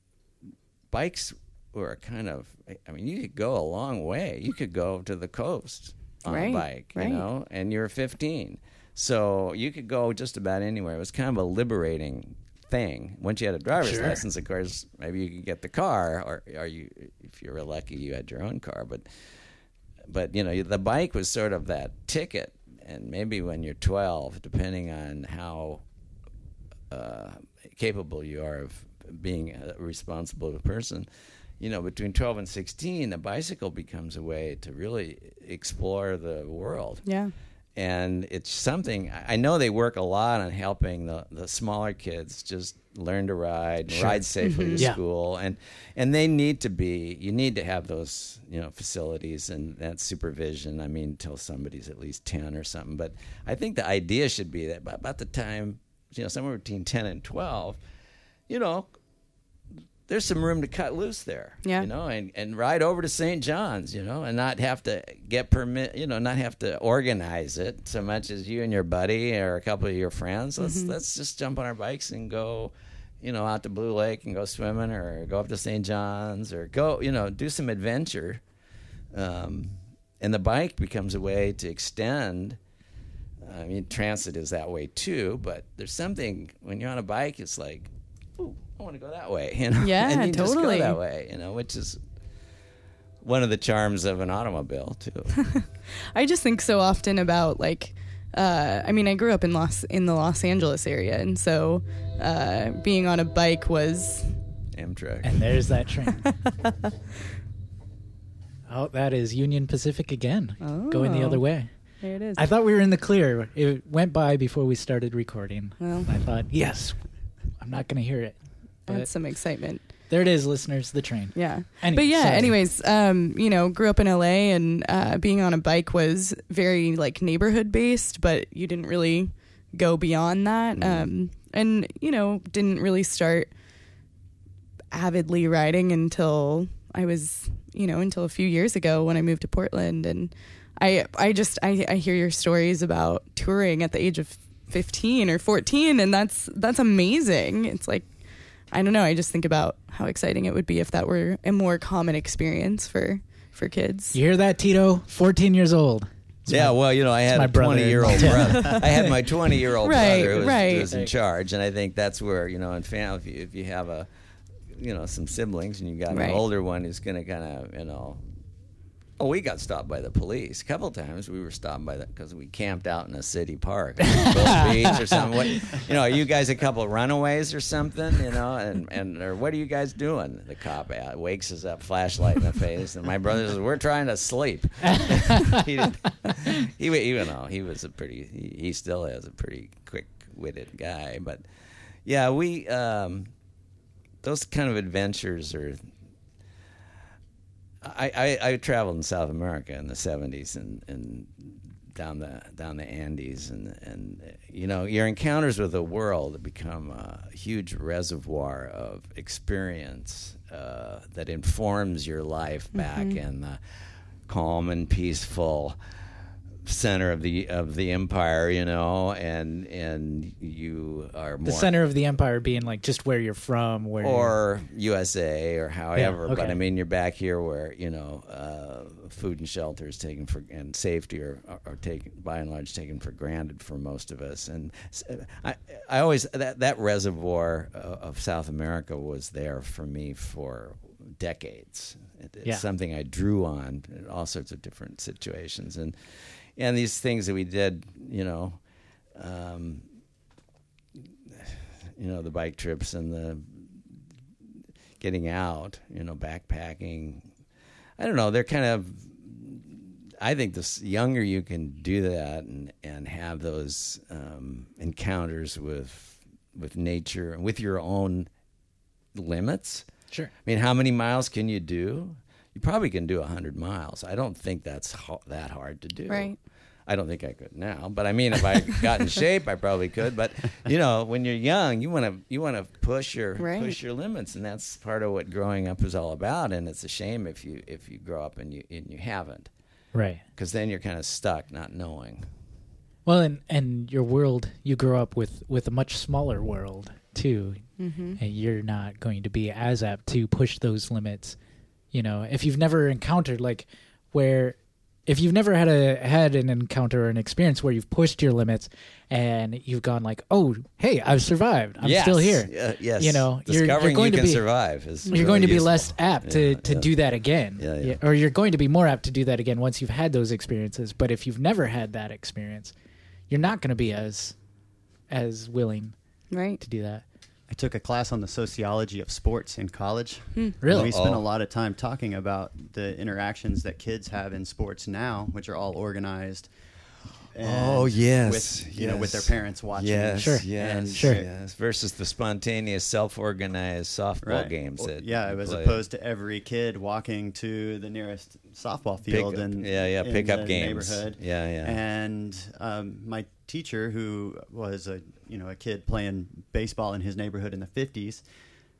bikes were kind of. I mean, you could go a long way. You could go to the coast on Right, a bike, right. you know, and you're fifteen, so you could go just about anywhere. It was kind of a liberating thing. Once you had a driver's Sure. license, of course, maybe you could get the car, or are you, if you were lucky, you had your own car. But, but you know, the bike was sort of that ticket, and maybe when you're twelve, depending on how uh, capable you are of being a responsible person, you know, between twelve and sixteen, the bicycle becomes a way to really explore the world. Yeah. And it's something, I know they work a lot on helping the, the smaller kids just learn to ride, and Sure. ride safely to Yeah. school. And and they need to be, you need to have those, you know, facilities and that supervision, I mean, until somebody's at least ten or something. But I think the idea should be that by about the time, you know, somewhere between ten and twelve, you know, there's some room to cut loose there. Yeah. You know, and, and ride over to Saint John's, you know, and not have to get permit, you know, not have to organize it so much as you and your buddy or a couple of your friends. Let's mm-hmm. let's just jump on our bikes and go, you know, out to Blue Lake and go swimming, or go up to Saint John's, or go, you know, do some adventure. Um, and the bike becomes a way to extend. I mean, transit is that way too, but there's something when you're on a bike, it's like, ooh, I want to go that way, you know? Yeah, and you totally. just go that way, you know, which is one of the charms of an automobile too. I just think so often about like, uh, I mean, I grew up in Los in the Los Angeles area, and so uh, being on a bike was Amtrak. And there's that train. Oh, that is Union Pacific again, oh. going the other way. There it is. I thought we were in the clear. It went by before we started recording. Well, I thought, yes, I'm not going to hear it. But that's some excitement. There it is, listeners, the train. Yeah. Anyway, but yeah, sorry. anyways, um, you know, grew up in L A, and uh, being on a bike was very like neighborhood based, but you didn't really go beyond that. Mm-hmm. Um, and, you know, didn't really start avidly riding until I was, you know, until a few years ago when I moved to Portland. And I, I just, I, I hear your stories about touring at the age of fifteen or fourteen, and that's, that's amazing. It's like, I don't know. I just think about how exciting it would be if that were a more common experience for, for kids. You hear that, Tito? fourteen years old. It's yeah, my, well, you know, I had my a brother. twenty-year-old brother. I had my twenty-year-old Right, brother who was, right. who was in charge, and I think that's where, you know, in family, if you, if you have a, you know, some siblings, and you got Right. an older one who's going to kind of, you know, oh, we got stopped by the police a couple times. We were stopped by that because we camped out in a city park, Gold Beach or something. What, you know, are you guys a couple of runaways or something? You know, and and or what are you guys doing? The cop uh, wakes us up, flashlight in the face, and my brother says, "We're trying to sleep." he didn't. He, you know, he was a pretty. He, he still is a pretty quick-witted guy, but yeah, we um, those kind of adventures are. I, I, I traveled in South America in the seventies and, and down the down the Andes, and and you know, your encounters with the world become a huge reservoir of experience uh, that informs your life back Mm-hmm. in the calm and peaceful center of the of the empire, you know, and and you are more The center of the empire being like just where you're from, where or U S A or however. Yeah, okay. But I mean, you're back here where, you know, uh, food and shelter is taken for, and safety are, are, are taken by and large taken for granted for most of us. And I I always that that reservoir of South America was there for me for decades. It, it's Yeah. something I drew on in all sorts of different situations, and and these things that we did, you know. Um, you know, the bike trips and the getting out, you know, backpacking. I don't know. They're kind of, I think the younger you can do that and, and have those um, encounters with with nature and with your own limits. Sure. I mean, how many miles can you do? You probably can do one hundred miles. I don't think that's ho- that hard to do. Right. I don't think I could now, but I mean, if I got in shape, I probably could. But you know, when you're young, you want to you want to push your Right. push your limits, and that's part of what growing up is all about. And it's a shame if you if you grow up and you and you haven't, Right. because then you're kind of stuck, not knowing. Well, and and your world, you grow up with with a much smaller world too, Mm-hmm. and you're not going to be as apt to push those limits. You know, if you've never encountered like where. If you've never had a had an encounter or an experience where you've pushed your limits and you've gone like, oh, hey, I've survived. I'm Yes. still here. Uh, yes, You know, you're- you're discovering going you to can be- survive is You're really going to be useful. less apt to, Yeah, to yeah. do that again. Yeah, yeah. Or you're going to be more apt to do that again once you've had those experiences. But if you've never had that experience, you're not going to be as as willing Right. to do that. I took a class on the sociology of sports in college. Really? And we spent Oh. a lot of time talking about the interactions that kids have in sports now, which are all organized. and Oh, yes, with you know with their yes. parents watching. Yes, Sure. yes, And- Sure. yes. Versus the spontaneous, self-organized softball Right. games. Well, That yeah, you it was play. opposed to every kid walking to the nearest softball field Pick- and yeah, yeah, in pickup the games. neighborhood. Yeah, yeah. And um, my teacher, who was a you know a kid playing baseball in his neighborhood in the fifties,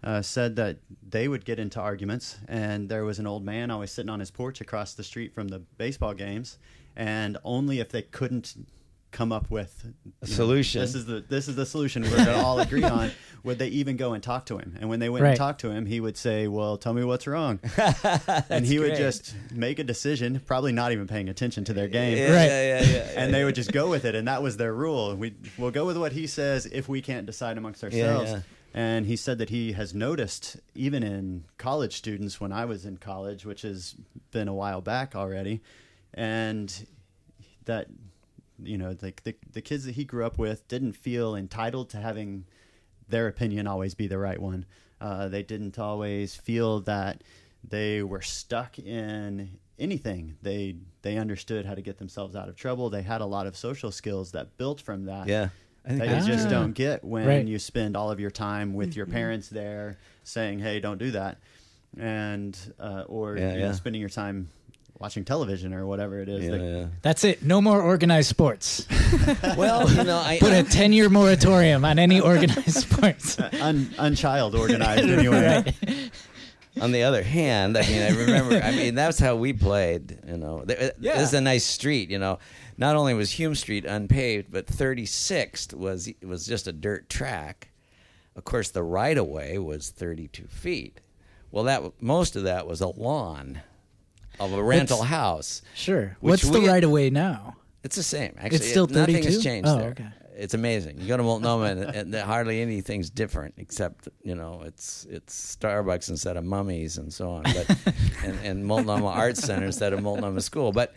uh, said that they would get into arguments, and there was an old man always sitting on his porch across the street from the baseball games, and only if they couldn't come up with a solution. Know, this is the this is the solution we're going to all agree on. Would they even go and talk to him? And when they went Right. and talked to him, he would say, "Well, tell me what's wrong." And he would great. just make a decision, probably not even paying attention to their game. Yeah, Right. yeah, yeah, yeah, And they would just go with it, and that was their rule. We we'll go with what he says if we can't decide amongst ourselves. yeah. And he said that he has noticed, even in college students, when I was in college, which has been a while back already, and that, you know, like the, the kids that he grew up with didn't feel entitled to having their opinion always be the right one. Uh, they didn't always feel that they were stuck in anything. They they understood how to get themselves out of trouble. They had a lot of social skills that built from that. Yeah. I think That that's you just Ah. don't get when Right. you spend all of your time with your Mhm. parents there saying, "Hey, don't do that," and uh, or Yeah, you know, yeah. spending your time watching television or whatever it is. yeah, that- yeah. That's it. No more organized sports. Well, you know, I Put a ten-year moratorium on any organized sports. uh, un, unchild organized anyway. Right. on the other hand, I mean, I remember, I mean, that's how we played, you know. There- Yeah. This is a nice street, you know. Not only was Hume Street unpaved, but thirty-sixth was was just a dirt track. Of course, the right-of-way was thirty-two feet. Well, that most of that was a lawn of a rental What's- house. Sure. Which What's the we- right of way now? It's the same. Actually, It's still nothing thirty-two? has changed Oh, there. okay. It's amazing. You go to Multnomah, and, and hardly anything's different except, you know, it's it's Starbucks instead of Mummies and so on, but and, and Multnomah Arts Center instead of Multnomah School. But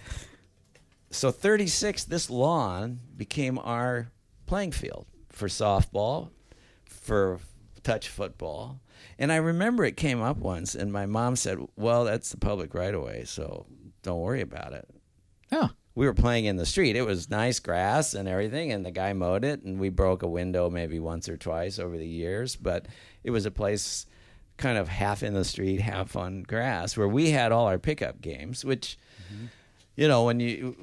so thirty-six, this lawn became our playing field for softball, for touch football. And I remember it came up once, and my mom said, "Well, that's the public right-of-way, so don't worry about it." Oh, We were playing in the street. It was nice grass and everything, and the guy mowed it, and we broke a window maybe once or twice over the years, but it was a place kind of half in the street, half on grass, where we had all our pickup games, which, mm-hmm. you know, when you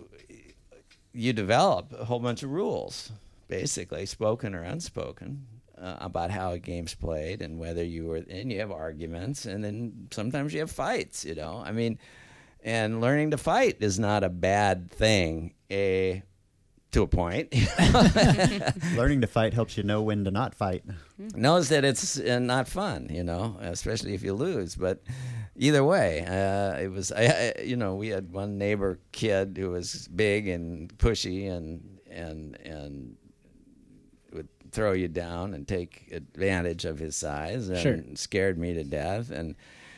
you develop a whole bunch of rules, basically, spoken or unspoken, uh, about how a game's played and whether you were, and you have arguments, and then sometimes you have fights, you know. I mean, and learning to fight is not a bad thing, a, to a point. Learning to fight helps you know when to not fight. Knows that it's uh, not fun, you know, especially if you lose. But either way, uh, it was, I, I, you know, we had one neighbor kid who was big and pushy and and and would throw you down and take advantage of his size and Sure. scared me to death. And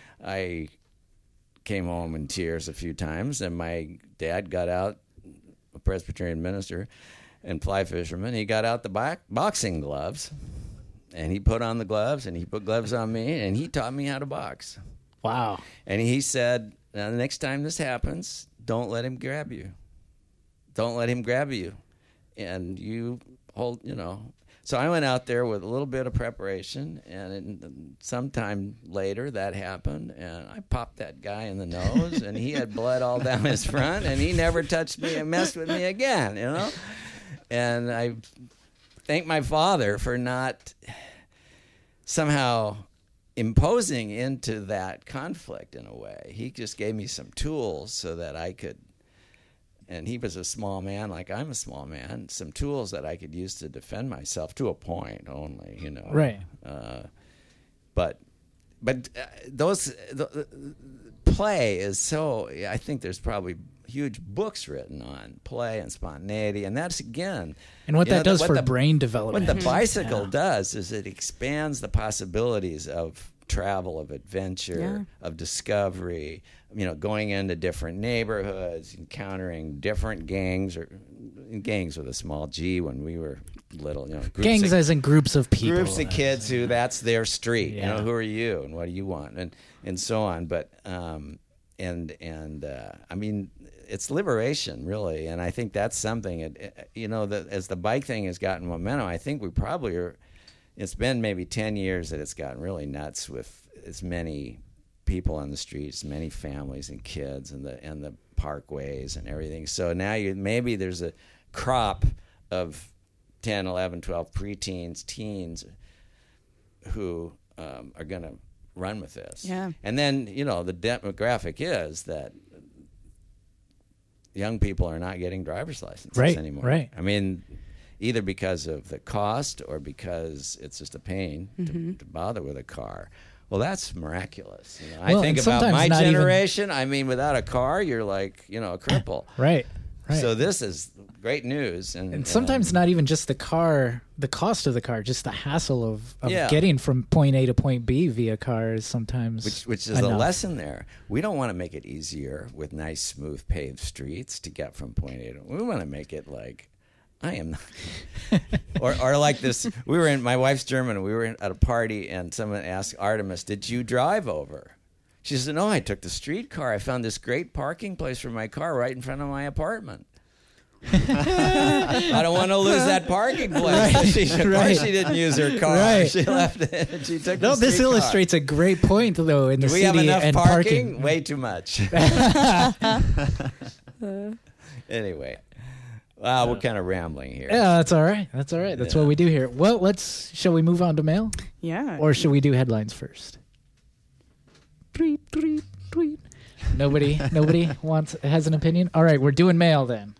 I came home in tears a few times, and my dad got out, a Presbyterian minister and fly fisherman, he got out the bo- boxing gloves, and he put on the gloves, and he put gloves on me, and he taught me how to box. wow. And he said, now, the next time this happens, don't let him grab you. Don't let him grab you. And you hold, you know. So I went out there with a little bit of preparation, and in, sometime later that happened, and I popped that guy in the nose, and he had blood all down his front, and he never touched me and messed with me again, you know. And I thank my father for not somehow imposing into that conflict in a way. He just gave me some tools so that I could, and he was a small man like I'm a small man, some tools that I could use to defend myself to a point only, you know. Right. Uh, but but uh, those the, the play is so, I think there's probably huge books written on play and spontaneity, and that's again, And what you know, that does what for the- brain development. what the bicycle Yeah. does is it expands the possibilities of travel, of adventure, of discovery, you know, going into different neighborhoods, encountering different gangs, or gangs with a small G when we were little, you know, groups Gangs of, as in groups of people. groups of kids who that's their street. You Yeah. know, who are you and what do you want, and and so on. But um, and and uh, I mean, it's liberation really, and I think that's something. It, it, you know, that as the bike thing has gotten momentum, I think we probably are. It's been maybe ten years that it's gotten really nuts with as many people on the streets, many families and kids, and the and the parkways and everything. So now you maybe there's a crop of ten, eleven, twelve preteens, teens who um, are going to run with this. Yeah. And then, you know, the demographic is that young people are not getting driver's licenses Right, anymore. right. I mean, either because of the cost or because it's just a pain Mm-hmm. to, to bother with a car. Well, that's miraculous. You know, Well, I think and about sometimes my not even- generation. I mean, without a car, you're like, you know, a cripple. Right. Right. So this is great news. And, and sometimes and- not even just the car, the cost of the car, just the hassle of, of Yeah. getting from point A to point B via car is sometimes Which, which is the enough. lesson there. We don't want to make it easier with nice, smooth, paved streets to get from point A to. We want to make it like, I am not. or, or like this. We were in, my wife's German. We were in, at a party, and someone asked Artemis, "Did you drive over?" She said, "No, I took the streetcar. I found this great parking place for my car right in front of my apartment." I don't want to lose that parking place. Right, She, of right. course, she didn't use her car. Right. She left it. And she took No, the this streetcar. illustrates a great point, though, in the Do we city have enough and parking? parking. Way too much. Anyway, wow, we're kind of rambling here. Yeah, that's all right. That's all right. That's Yeah. what we do here. Well, let's. Shall we move on to mail, Yeah. or should we do headlines first? Tweet, tweet, tweet. Nobody, nobody wants has an opinion. All right, we're doing mail then.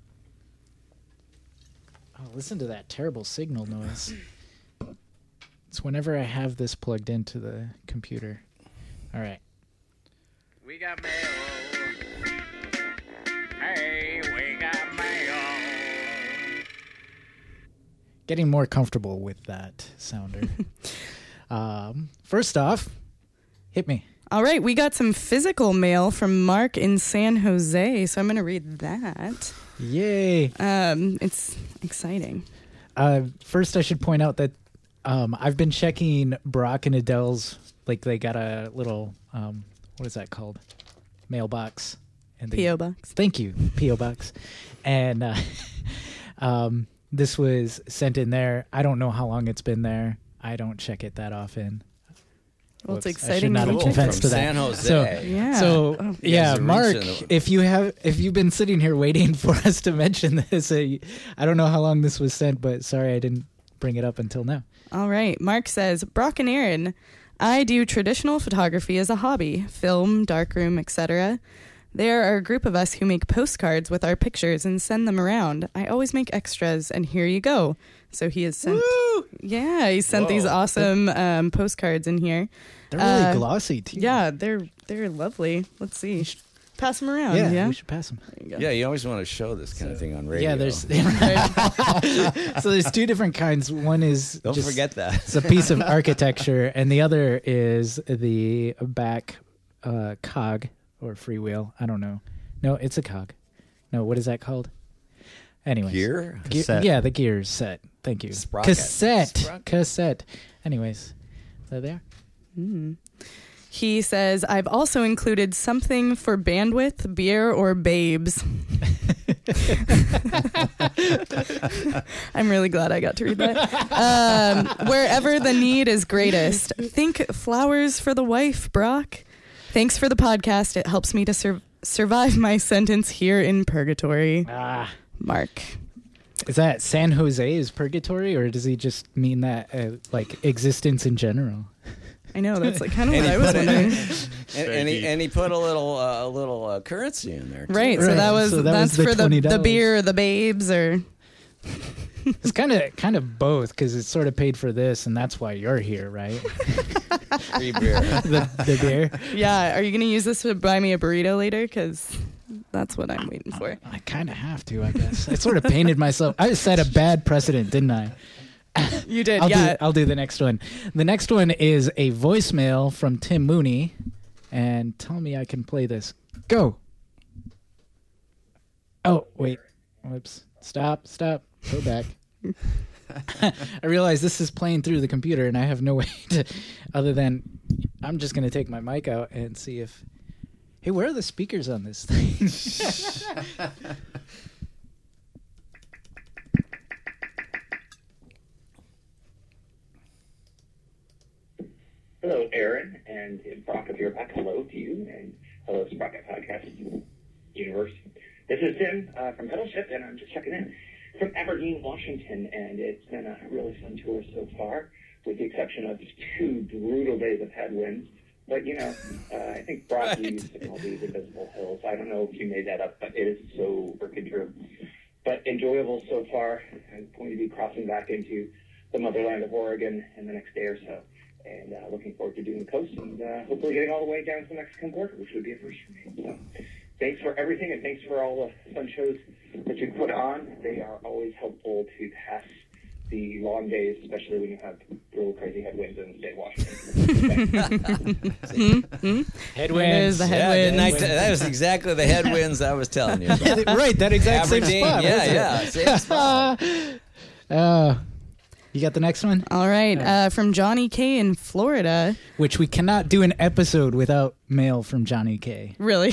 Oh, listen to that terrible signal noise. It's whenever I have this plugged into the computer. All right. We got mail. Hey, we got mail. Getting more comfortable with that sounder. um, first off, hit me. All right, we got some physical mail from Mark in San Jose, so I'm going to read that. Yay. Um, it's exciting. Uh, first, I should point out that um, I've been checking Brock and Adele's, like they got a little, um, what is that called? Mailbox. And they, P O box. Thank you, P O box. And uh, um, this was sent in there. I don't know how long it's been there. I don't check it that often. Well, it's Whoops, I should exciting. not that have you Cool. checked confessed it. to From that. San Jose. So, Yeah. So Oh. yeah, guys are Mark, reaching- if you have if you've been sitting here waiting for us to mention this, uh, I don't know how long this was sent, but sorry I didn't bring it up until now. All right. Mark says, Brock and Aaron, I do traditional photography as a hobby, film, darkroom, et cetera. There are a group of us who make postcards with our pictures and send them around. I always make extras, and here you go. So he has sent, Woo! yeah, he sent these Whoa. awesome um, postcards in here. They're really Uh, glossy too. Yeah, they're they're lovely. Let's see. Pass them around. yeah, Yeah. we should pass them. There you go. Yeah, you always want to show this kind of thing on radio. Yeah, there's so there's two different kinds. One is Don't just, forget that. it's a piece of architecture, and the other is the back uh, cog or freewheel. I don't know. No, it's a cog. No, what is that called? Anyways, Gear? Ge- Cassette. yeah, the gears set. Thank you. Sprocket. Cassette. Sprocket. Cassette. Anyways, so there. Mm. He says, I've also included something for bandwidth, beer, or babes. I'm really glad I got to read that. Um, wherever the need is greatest. Think flowers for the wife, Brock. Thanks for the podcast. It helps me to sur- survive my sentence here in purgatory. Ah, Mark. is that San Jose is purgatory, or does he just mean that uh, like existence in general? I know, that's like kind of And what he I was put it- wondering. And, and, he, and he put a little uh, a little uh, currency in there. Too. Right, so Right, that was so that that's was the for the, twenty the dollars. beer or the babes or It's kind of kind of both because it's sort of paid for this, and that's why you're here, right? Free beer. the, the beer. yeah. Are you gonna use this to buy me a burrito later? Because that's what I'm waiting for. I kind of have to, I guess. I sort of painted myself. I set a bad precedent, didn't I? You did, I'll yeah. do I'll do the next one. The next one is a voicemail from Tim Mooney, and tell me I can play this. Go. Oh wait, whoops! Stop! Stop! Go back. I realize this is playing through the computer, and I have no way to, other than I'm just gonna take my mic out and see if. Hey, where are the speakers on this thing? Hello, Aaron and Brock of your back. Hello to you, and hello to Sprocket Podcast Universe. This is Tim uh, from Fellowship, and I'm just checking in from Aberdeen, Washington, and it's been a really fun tour so far. with the exception of two brutal days of headwinds. But, you know, uh, I think Brock Right. used all these invisible hills. I don't know if you made that up, but it is so freaking true. But enjoyable so far. I'm going to be crossing back into the motherland of Oregon in the next day or so. And uh, looking forward to doing the coast and uh, hopefully getting all the way down to the Mexican border, which would be a first for me. So thanks for everything, and thanks for all the fun shows that you put on. They are always helpful to pass the long days, especially when you have real crazy headwinds in the state of Washington. Headwinds. There's the Yeah, headwinds. didn't I t- that was exactly the headwinds I was telling you about. Right, that exact same Aberdeen, spot. yeah, wasn't it? yeah, same spot. Uh, you got the next one? All right, uh, from Johnny K in Florida. Which we cannot do an episode without mail from Johnny K. Really?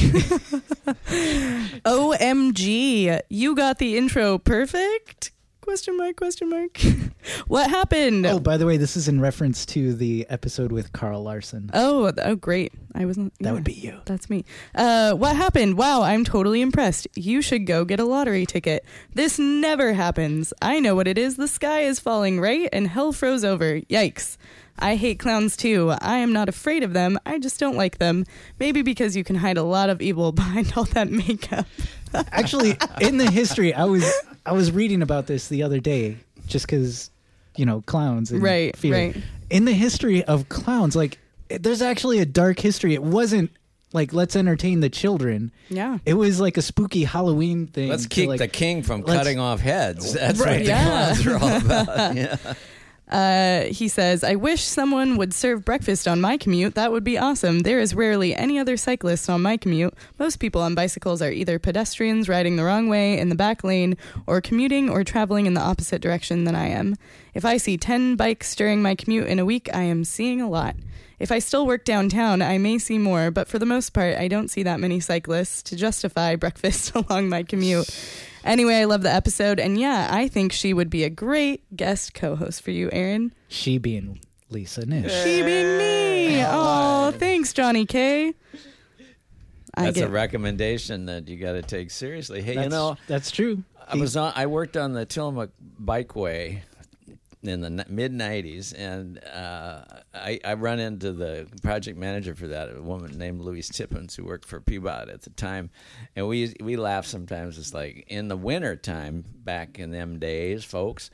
O M G, you got the intro perfect? Question mark, question mark. What happened? Oh, by the way, this is in reference to the episode with Carl Larson. Oh, oh, great. I wasn't. That yeah, would be you. That's me. Uh, what happened? Wow, I'm totally impressed. You should go get a lottery ticket. This never happens. I know what it is. The sky is falling, right? And hell froze over. Yikes. I hate clowns too. I am not afraid of them. I just don't like them. Maybe because you can hide a lot of evil behind all that makeup. Actually, in the history, I was I was reading about this the other day, just because, you know, clowns and Right, fear. right. In the history of clowns, like, it- there's actually a dark history. It wasn't like, let's entertain the children. Yeah. It was like a spooky Halloween thing. Let's to, keep like, the king from let's- cutting off heads. That's Right. what the Yeah. clowns are all about. Yeah. Uh, he says, I wish someone would serve breakfast on my commute. That would be awesome. There is rarely any other cyclists on my commute. Most people on bicycles are either pedestrians riding the wrong way in the back lane or commuting or traveling in the opposite direction than I am. If I see ten bikes during my commute in a week, I am seeing a lot. If I still work downtown, I may see more, but for the most part, I don't see that many cyclists to justify breakfast along my commute. Anyway, I love the episode, and yeah, I think she would be a great guest co-host for you, Aaron. She being Lisa Nish. She being me. Oh, thanks, Johnny K. I That's get a recommendation that you got to take seriously. Hey, That's, you know, that's true. I was on. I worked on the Tillamook Bikeway in the mid nineties, and uh, I, I run into the project manager for that, a woman named Louise Tippins, who worked for P B O T at the time, and we we laugh sometimes. It's like in the winter time back in them days, folks.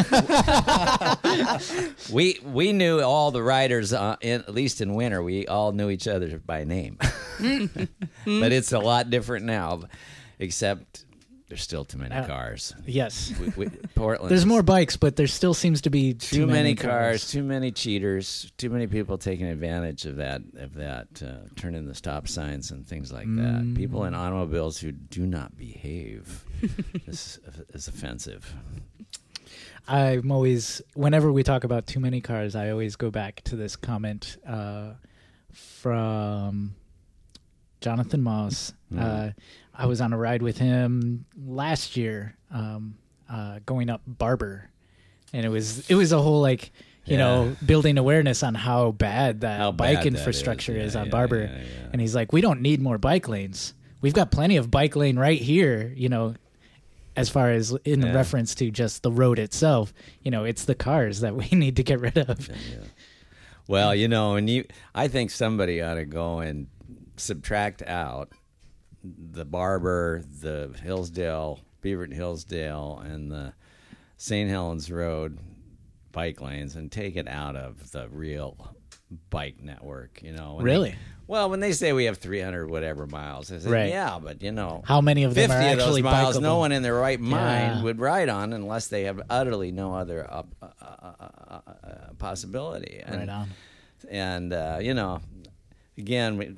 we we knew all the riders, uh, in, at least in winter. We all knew each other by name, but it's a lot different now, except. There's still too many Uh, cars. Yes. We, we, Portland. There's is more bikes, but there still seems to be too, Too many cars, too many cheaters, too many people taking advantage of that. Of that, uh, turning the stop signs and things like that. People in automobiles who do not behave is, is offensive. I'm always, whenever we talk about too many cars, I always go back to this comment uh, from Jonathan Moss. Mm. Uh, I was on a ride with him last year, um, uh, going up Barber, and it was it was a whole like you Yeah. know building awareness on how bad that How bike bad that infrastructure is. is, Yeah, on yeah, Barber. yeah, yeah. And he's like, we don't need more bike lanes. We've got plenty of bike lane right here. You know, as far as in Yeah. reference to just the road itself, you know, it's the cars that we need to get rid of. Well, you know, and you, I think somebody ought to go and subtract out the Barber, the Hillsdale, Beaverton Hillsdale, and the Saint Helens Road bike lanes and take it out of the real bike network. You know, When Really? They, well, when they say we have three hundred whatever miles, I say, Right. yeah, but you know, How many of them fifty are of those actually miles, no bikeable? one in their right mind Yeah. would ride on unless they have utterly no other uh, uh, uh, uh, uh, possibility. And, Right on. And uh, you know, again, we,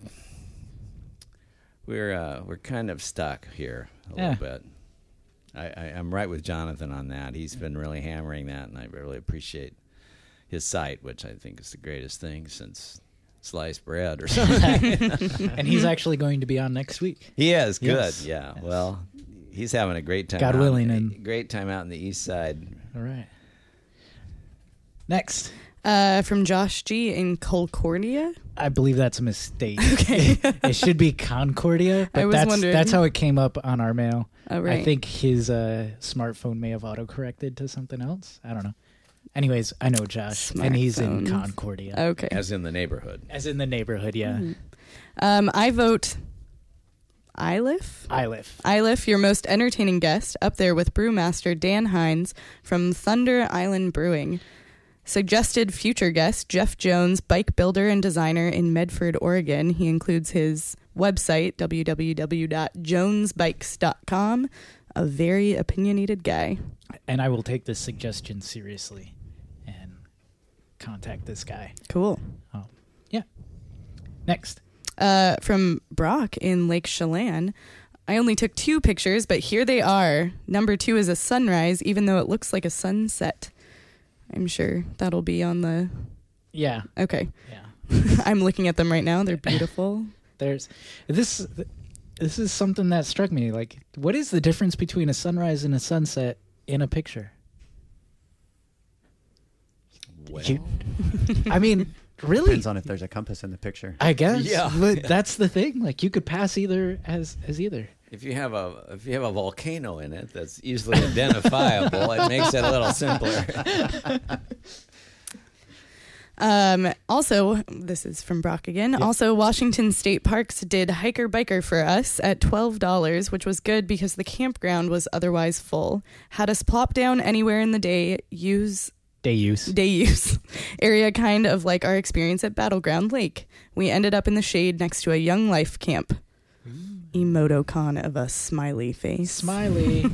we're uh, we're kind of stuck here a Yeah. little bit. I, I, I'm right with Jonathan on that. He's been really hammering that, and I really appreciate his site, which I think is the greatest thing since sliced bread or something. And he's actually going to be on next week. He is good. Yes. Yeah. Yes. Well, he's having a great time. God out- willing, and- great time out in the east side. All right. Next. Uh, from Josh G in Concordia. I believe that's a mistake. Okay. It should be Concordia, but I was that's wondering. that's how it came up on our mail. Oh, right. I think his uh, smartphone may have autocorrected to something else. I don't know. Anyways, I know Josh, and he's in Smartphones. Concordia, Okay. As in the neighborhood. as in the neighborhood. Yeah, Um, I vote Iliff. Iliff. Iliff, your most entertaining guest, up there with brewmaster Dan Hines from Thunder Island Brewing. Suggested future guest, Jeff Jones, bike builder and designer in Medford, Oregon. He includes his website, w w w dot jones bikes dot com. A very opinionated guy. And I will take this suggestion seriously and contact this guy. Cool. Oh, yeah. Next. Uh, from Brock in Lake Chelan. I only took two pictures, but here they are. Number two is a sunrise, even though it looks like a sunset. I'm sure that'll be on the... Yeah. Okay. Yeah. I'm looking at them right now. They're beautiful. There's this. This is something that struck me. Like, what is the difference between a sunrise and a sunset in a picture? Well, You- I mean, really? Depends on if there's a compass in the picture. I guess. Yeah. But that's the thing. Like, you could pass either as as either. if you have a if you have a volcano in it that's easily identifiable, it makes it a little simpler. Um, also, this is from Brock again. Yeah. Also, Washington State Parks did Hiker Biker for us at twelve dollars, which was good because the campground was otherwise full. Had us plop down anywhere in the day, use Day use. day use area, kind of like our experience at Battleground Lake. We ended up in the shade next to a Young Life camp. Emotocon of a smiley face. Smiley.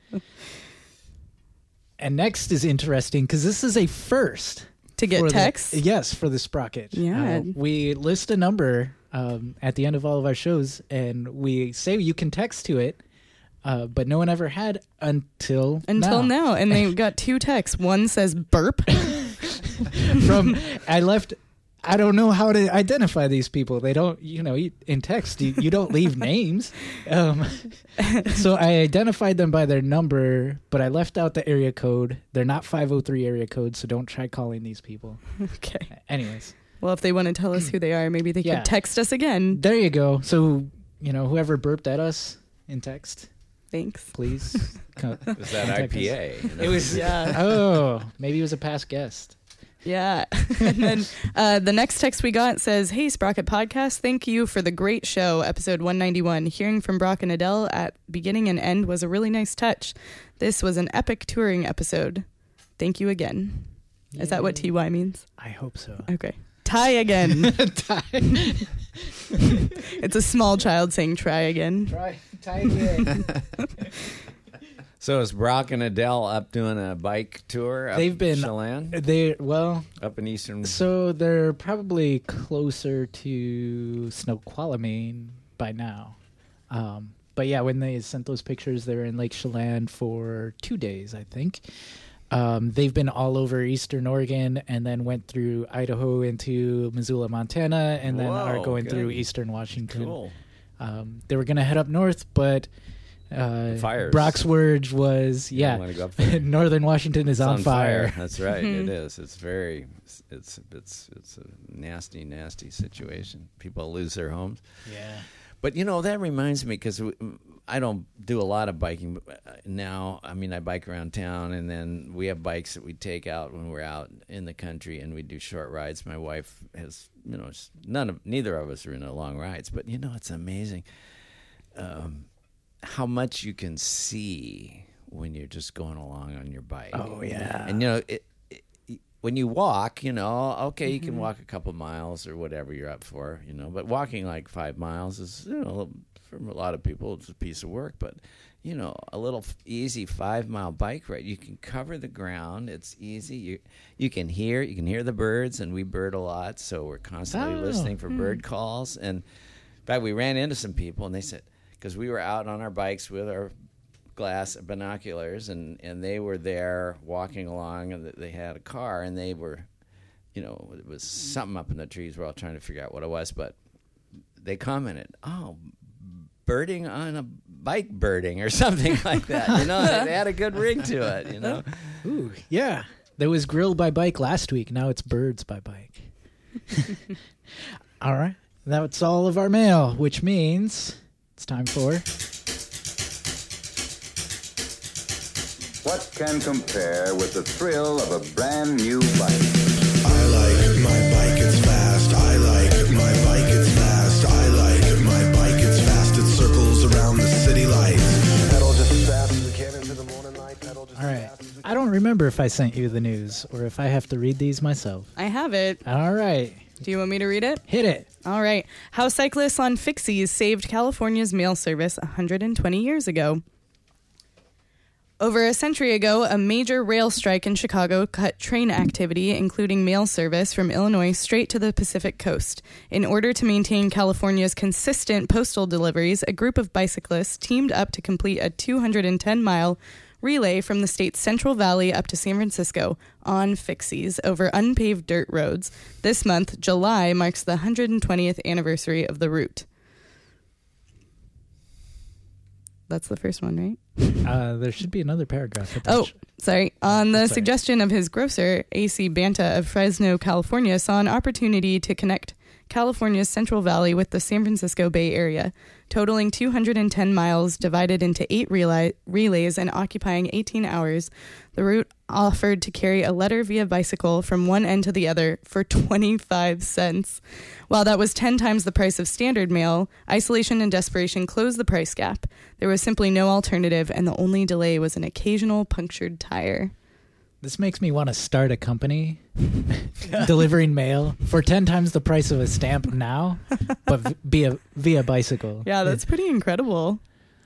And next is interesting because this is a first. To get for the- text. yes, for the Sprocket. Yeah. Uh, we list a number um, at the end of all of our shows, and we say you can text to it, uh, but no one ever had until Until now. now. And they got two texts. One says burp. From I left. I don't know how to identify these people. They don't, you know, you- in text, you, you don't leave names. Um, so I identified them by their number, but I left out the area code. They're not five oh three area code, so don't try calling these people. Okay. Anyways, Well, if they want to tell us who they are, maybe they Yeah. could text us again. there you go. So, you know, whoever burped at us in text, Thanks. please. co- Is that contact I P us. A? you know? It was, Yeah. oh, maybe it was a past guest. Yeah. And then uh, the next text we got says, "Hey, Sprocket Podcast, thank you for the great show, episode one ninety-one. Hearing from Brock and Adele at beginning and end was a really nice touch. This was an epic touring episode. Thank you again." Is that what T Y means? I hope so. Okay. Tie again. It's a small child saying try again. Try, try again. So is Brock and Adele up doing a bike tour? Up They've been- Chelan? They well, Up in eastern. so they're probably closer to Snoqualmie by now. Um, but yeah, when they sent those pictures, they were in Lake Chelan for two days, I think. Um, they've been all over eastern Oregon and then went through Idaho into Missoula, Montana, and then are Whoa, going good. through eastern Washington. Cool. Um, they were going to head up north, but uh, Fires. Brock's word was, You don't yeah, wanna go up there. northern Washington is It's on, fire. That's right. It is. It's very. It's it's it's a nasty, nasty situation. People lose their homes. Yeah. But you know that reminds me because I don't do a lot of biking now. I mean, I bike around town, and then we have bikes that we take out when we're out in the country, and we do short rides. My wife has, you know, none of neither of us are into long rides, but you know, it's amazing um, how much you can see when you're just going along on your bike. Oh, yeah. and you know it. When you walk, you know, okay, you can walk a couple miles or whatever you're up for, you know, but walking like five miles is, you know, for a lot of people, it's a piece of work. But, you know, a little f- easy five mile bike ride, you can cover the ground. It's easy. You you can hear, you can hear the birds, and we bird a lot, so we're constantly Oh, listening for bird calls. And in fact, we ran into some people, and they said, because we were out on our bikes with our glass binoculars, and, and they were there walking along, and they had a car, and they were, you know, it was something up in the trees. We're all trying to figure out what it was, but they commented, "Oh, birding on a bike birding," or something like that. You know, they, they had a good ring to it, you know. Ooh, yeah. There was Grill by Bike last week. Now it's Birds by Bike. All right. That's all of our mail, which means it's time for... What can compare with the thrill of a brand new bike? I like my bike, it's fast. I like my bike, it's fast. I like my bike, it's fast. It circles around the city lights. Pedal just as fast as it can into the morning light. Pedal just All as right. fast as it I don't remember if I sent you the news or if I have to read these myself. I have it. All right. Do you want me to read it? Hit it. All right. How cyclists on Fixies saved California's mail service one hundred twenty years ago. Over a century ago, a major rail strike in Chicago cut train activity, including mail service from Illinois straight to the Pacific coast. In order to maintain California's consistent postal deliveries, a group of bicyclists teamed up to complete a two hundred ten mile relay from the state's Central Valley up to San Francisco on Fixies over unpaved dirt roads. This month, July, marks the one hundred twentieth anniversary of the route. That's the first one, right? Uh, there should be another paragraph. Oh, sorry. On the Sorry. suggestion of his grocer, A C Banta of Fresno, California, saw an opportunity to connect California's Central Valley with the San Francisco Bay Area, totaling two hundred ten miles divided into eight relay- relays and occupying eighteen hours. The route offered to carry a letter via bicycle from one end to the other for twenty-five cents. While that was ten times the price of standard mail, isolation and desperation closed the price gap. There was simply no alternative, and the only delay was an occasional punctured tire. This makes me want to start a company delivering mail for ten times the price of a stamp now, but v- via via bicycle. Yeah, that's pretty incredible.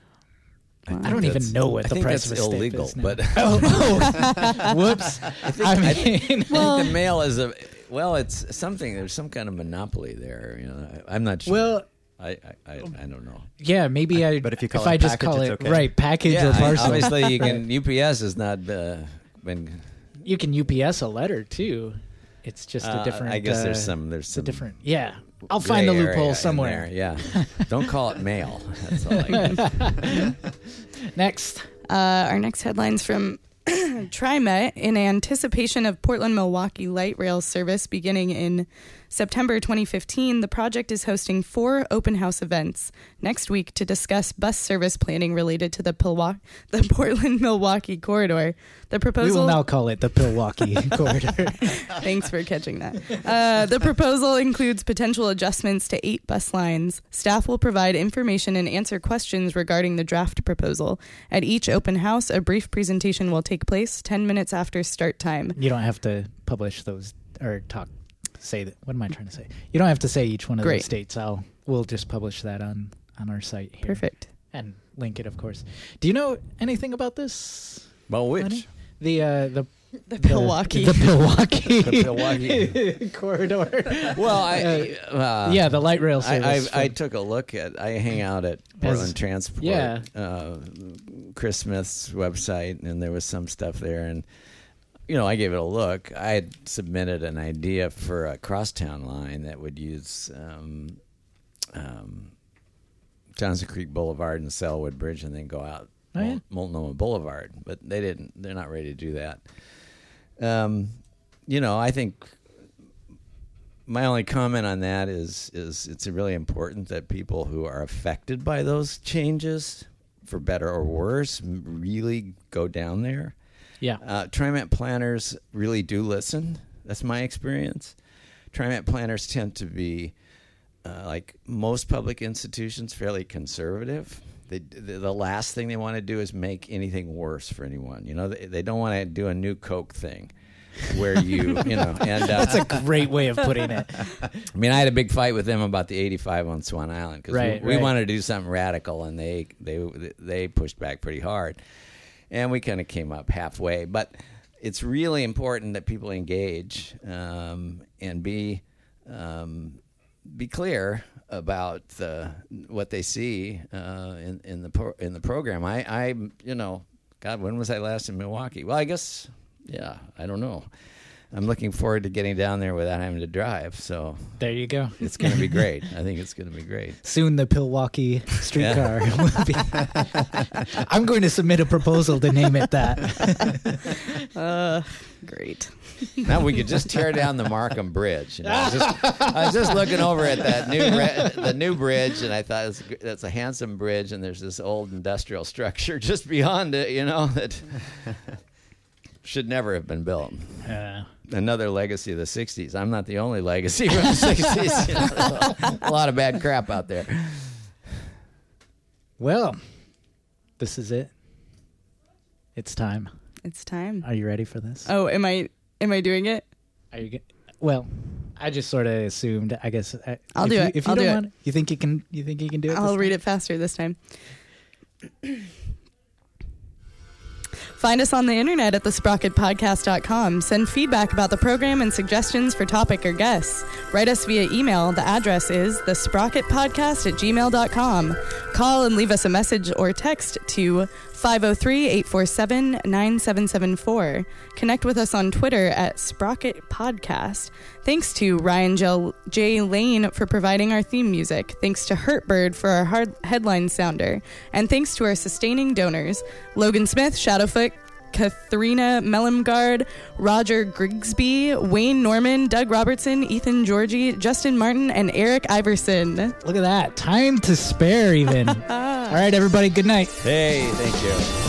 I don't even know what I the think price that's of a stamp illegal, is now. but oh, oh. Whoops. I think, I I mean, think, Well- I think the mail is a well. It's something. There's some kind of monopoly there. You know, I, I'm not sure. well, I, I, I, I don't know. yeah, maybe I. But if you call if it I just package, call it's it okay. right package Yeah, or I- parcel, obviously you can. U P S has not uh, been. you can U P S a letter too. It's just uh, a different. I guess uh, there's some. There's It's a some different. Yeah, I'll find the gray area loophole in somewhere. there, Yeah, don't call it mail. That's all. I guess. Next. Uh, our next headline's from TriMet. In anticipation of Portland-Milwaukee light rail service beginning in September twenty fifteen, the project is hosting four open house events next week to discuss bus service planning related to the, Pilwa- the Portland-Milwaukee corridor. The proposal. We will now call it the Milwaukee corridor. Thanks for catching that. Uh, the proposal includes potential adjustments to eight bus lines. Staff will provide information and answer questions regarding the draft proposal. At each open house, a brief presentation will take place ten minutes after start time. You don't have to publish those or talk. Say that. What am I trying to say? You don't have to say each one of Great. those states. I'll. We'll just publish that on on our site here. Perfect. And link it, of course. Do you know anything about this? Well, which? Lenny? The uh, the The Milwaukee. the Milwaukee The Milwaukee. corridor. Well, I uh, yeah, the light rail I, I, service. I from- took a look at. I hang out at Portland Transport. yeah. Uh, Chris Smith's website, and there was some stuff there, and you know, I gave it a look. I had submitted an idea for a crosstown line that would use um, um, Johnson Creek Boulevard and Selwood Bridge, and then go out Oh, yeah. Mul- Multnomah Boulevard. But they didn't. They're not ready to do that. Um, you know, I think my only comment on that is is it's really important that people who are affected by those changes, for better or worse, m- really go down there. yeah. Uh, TriMet planners really do listen. That's my experience. TriMet planners tend to be, uh, like most public institutions, fairly conservative. They, the, the last thing they want to do is make anything worse for anyone. You know, they, they don't want to do a new Coke thing where you, you know, and uh, That's a great way of putting it. I mean, I had a big fight with them about the eighty-five on Swan Island because Right, we, we right. wanted to do something radical, and they they they pushed back pretty hard, and we kind of came up halfway. But it's really important that people engage um, and be um, be clear about the, what they see uh, in in the pro, in the program. I, I you know, God, when was I last in Milwaukee? Well, I guess. Yeah, I don't know. I'm looking forward to getting down there without having to drive. So There you go. it's going to be great. I think it's going to be great. Soon the Milwaukee streetcar will be. I'm going to submit a proposal to name it that. Uh, great. Now we could just tear down the Markham Bridge. You know, I, was just, I was just looking over at that new re- the new bridge, and I thought it's, that's a handsome bridge, and there's this old industrial structure just beyond it, you know, that should never have been built. Uh, Another legacy of the sixties. I'm not the only legacy from the sixties. You know, there's a, a lot of bad crap out there. well, this is it. It's time. It's time. Are you ready for this? Oh, am I am I doing it? Are you? Get, well, I just sort of assumed. I guess uh, I'll if do you, it. If you I'll don't do it. want, you think you can? You think you can do it? I'll read it faster this time. Find us on the internet at the sprocket podcast dot com. Send feedback about the program and suggestions for topic or guests. Write us via email. The address is the sprocket podcast at gmail dot com. Call and leave us a message or text to five oh three, eight four seven, nine seven seven four. Connect with us on Twitter at Sprocket Podcast. Thanks to Ryan J. J. Lane for providing our theme music. Thanks to Hurtbird for our hard headline sounder. And thanks to our sustaining donors, Logan Smith, Shadowfoot, Katharina Mellumgard, Roger Grigsby, Wayne Norman, Doug Robertson, Ethan Georgie, Justin Martin, and Eric Iverson. Look at that. Time to spare, even. All right, everybody. Good night. Hey, thank you.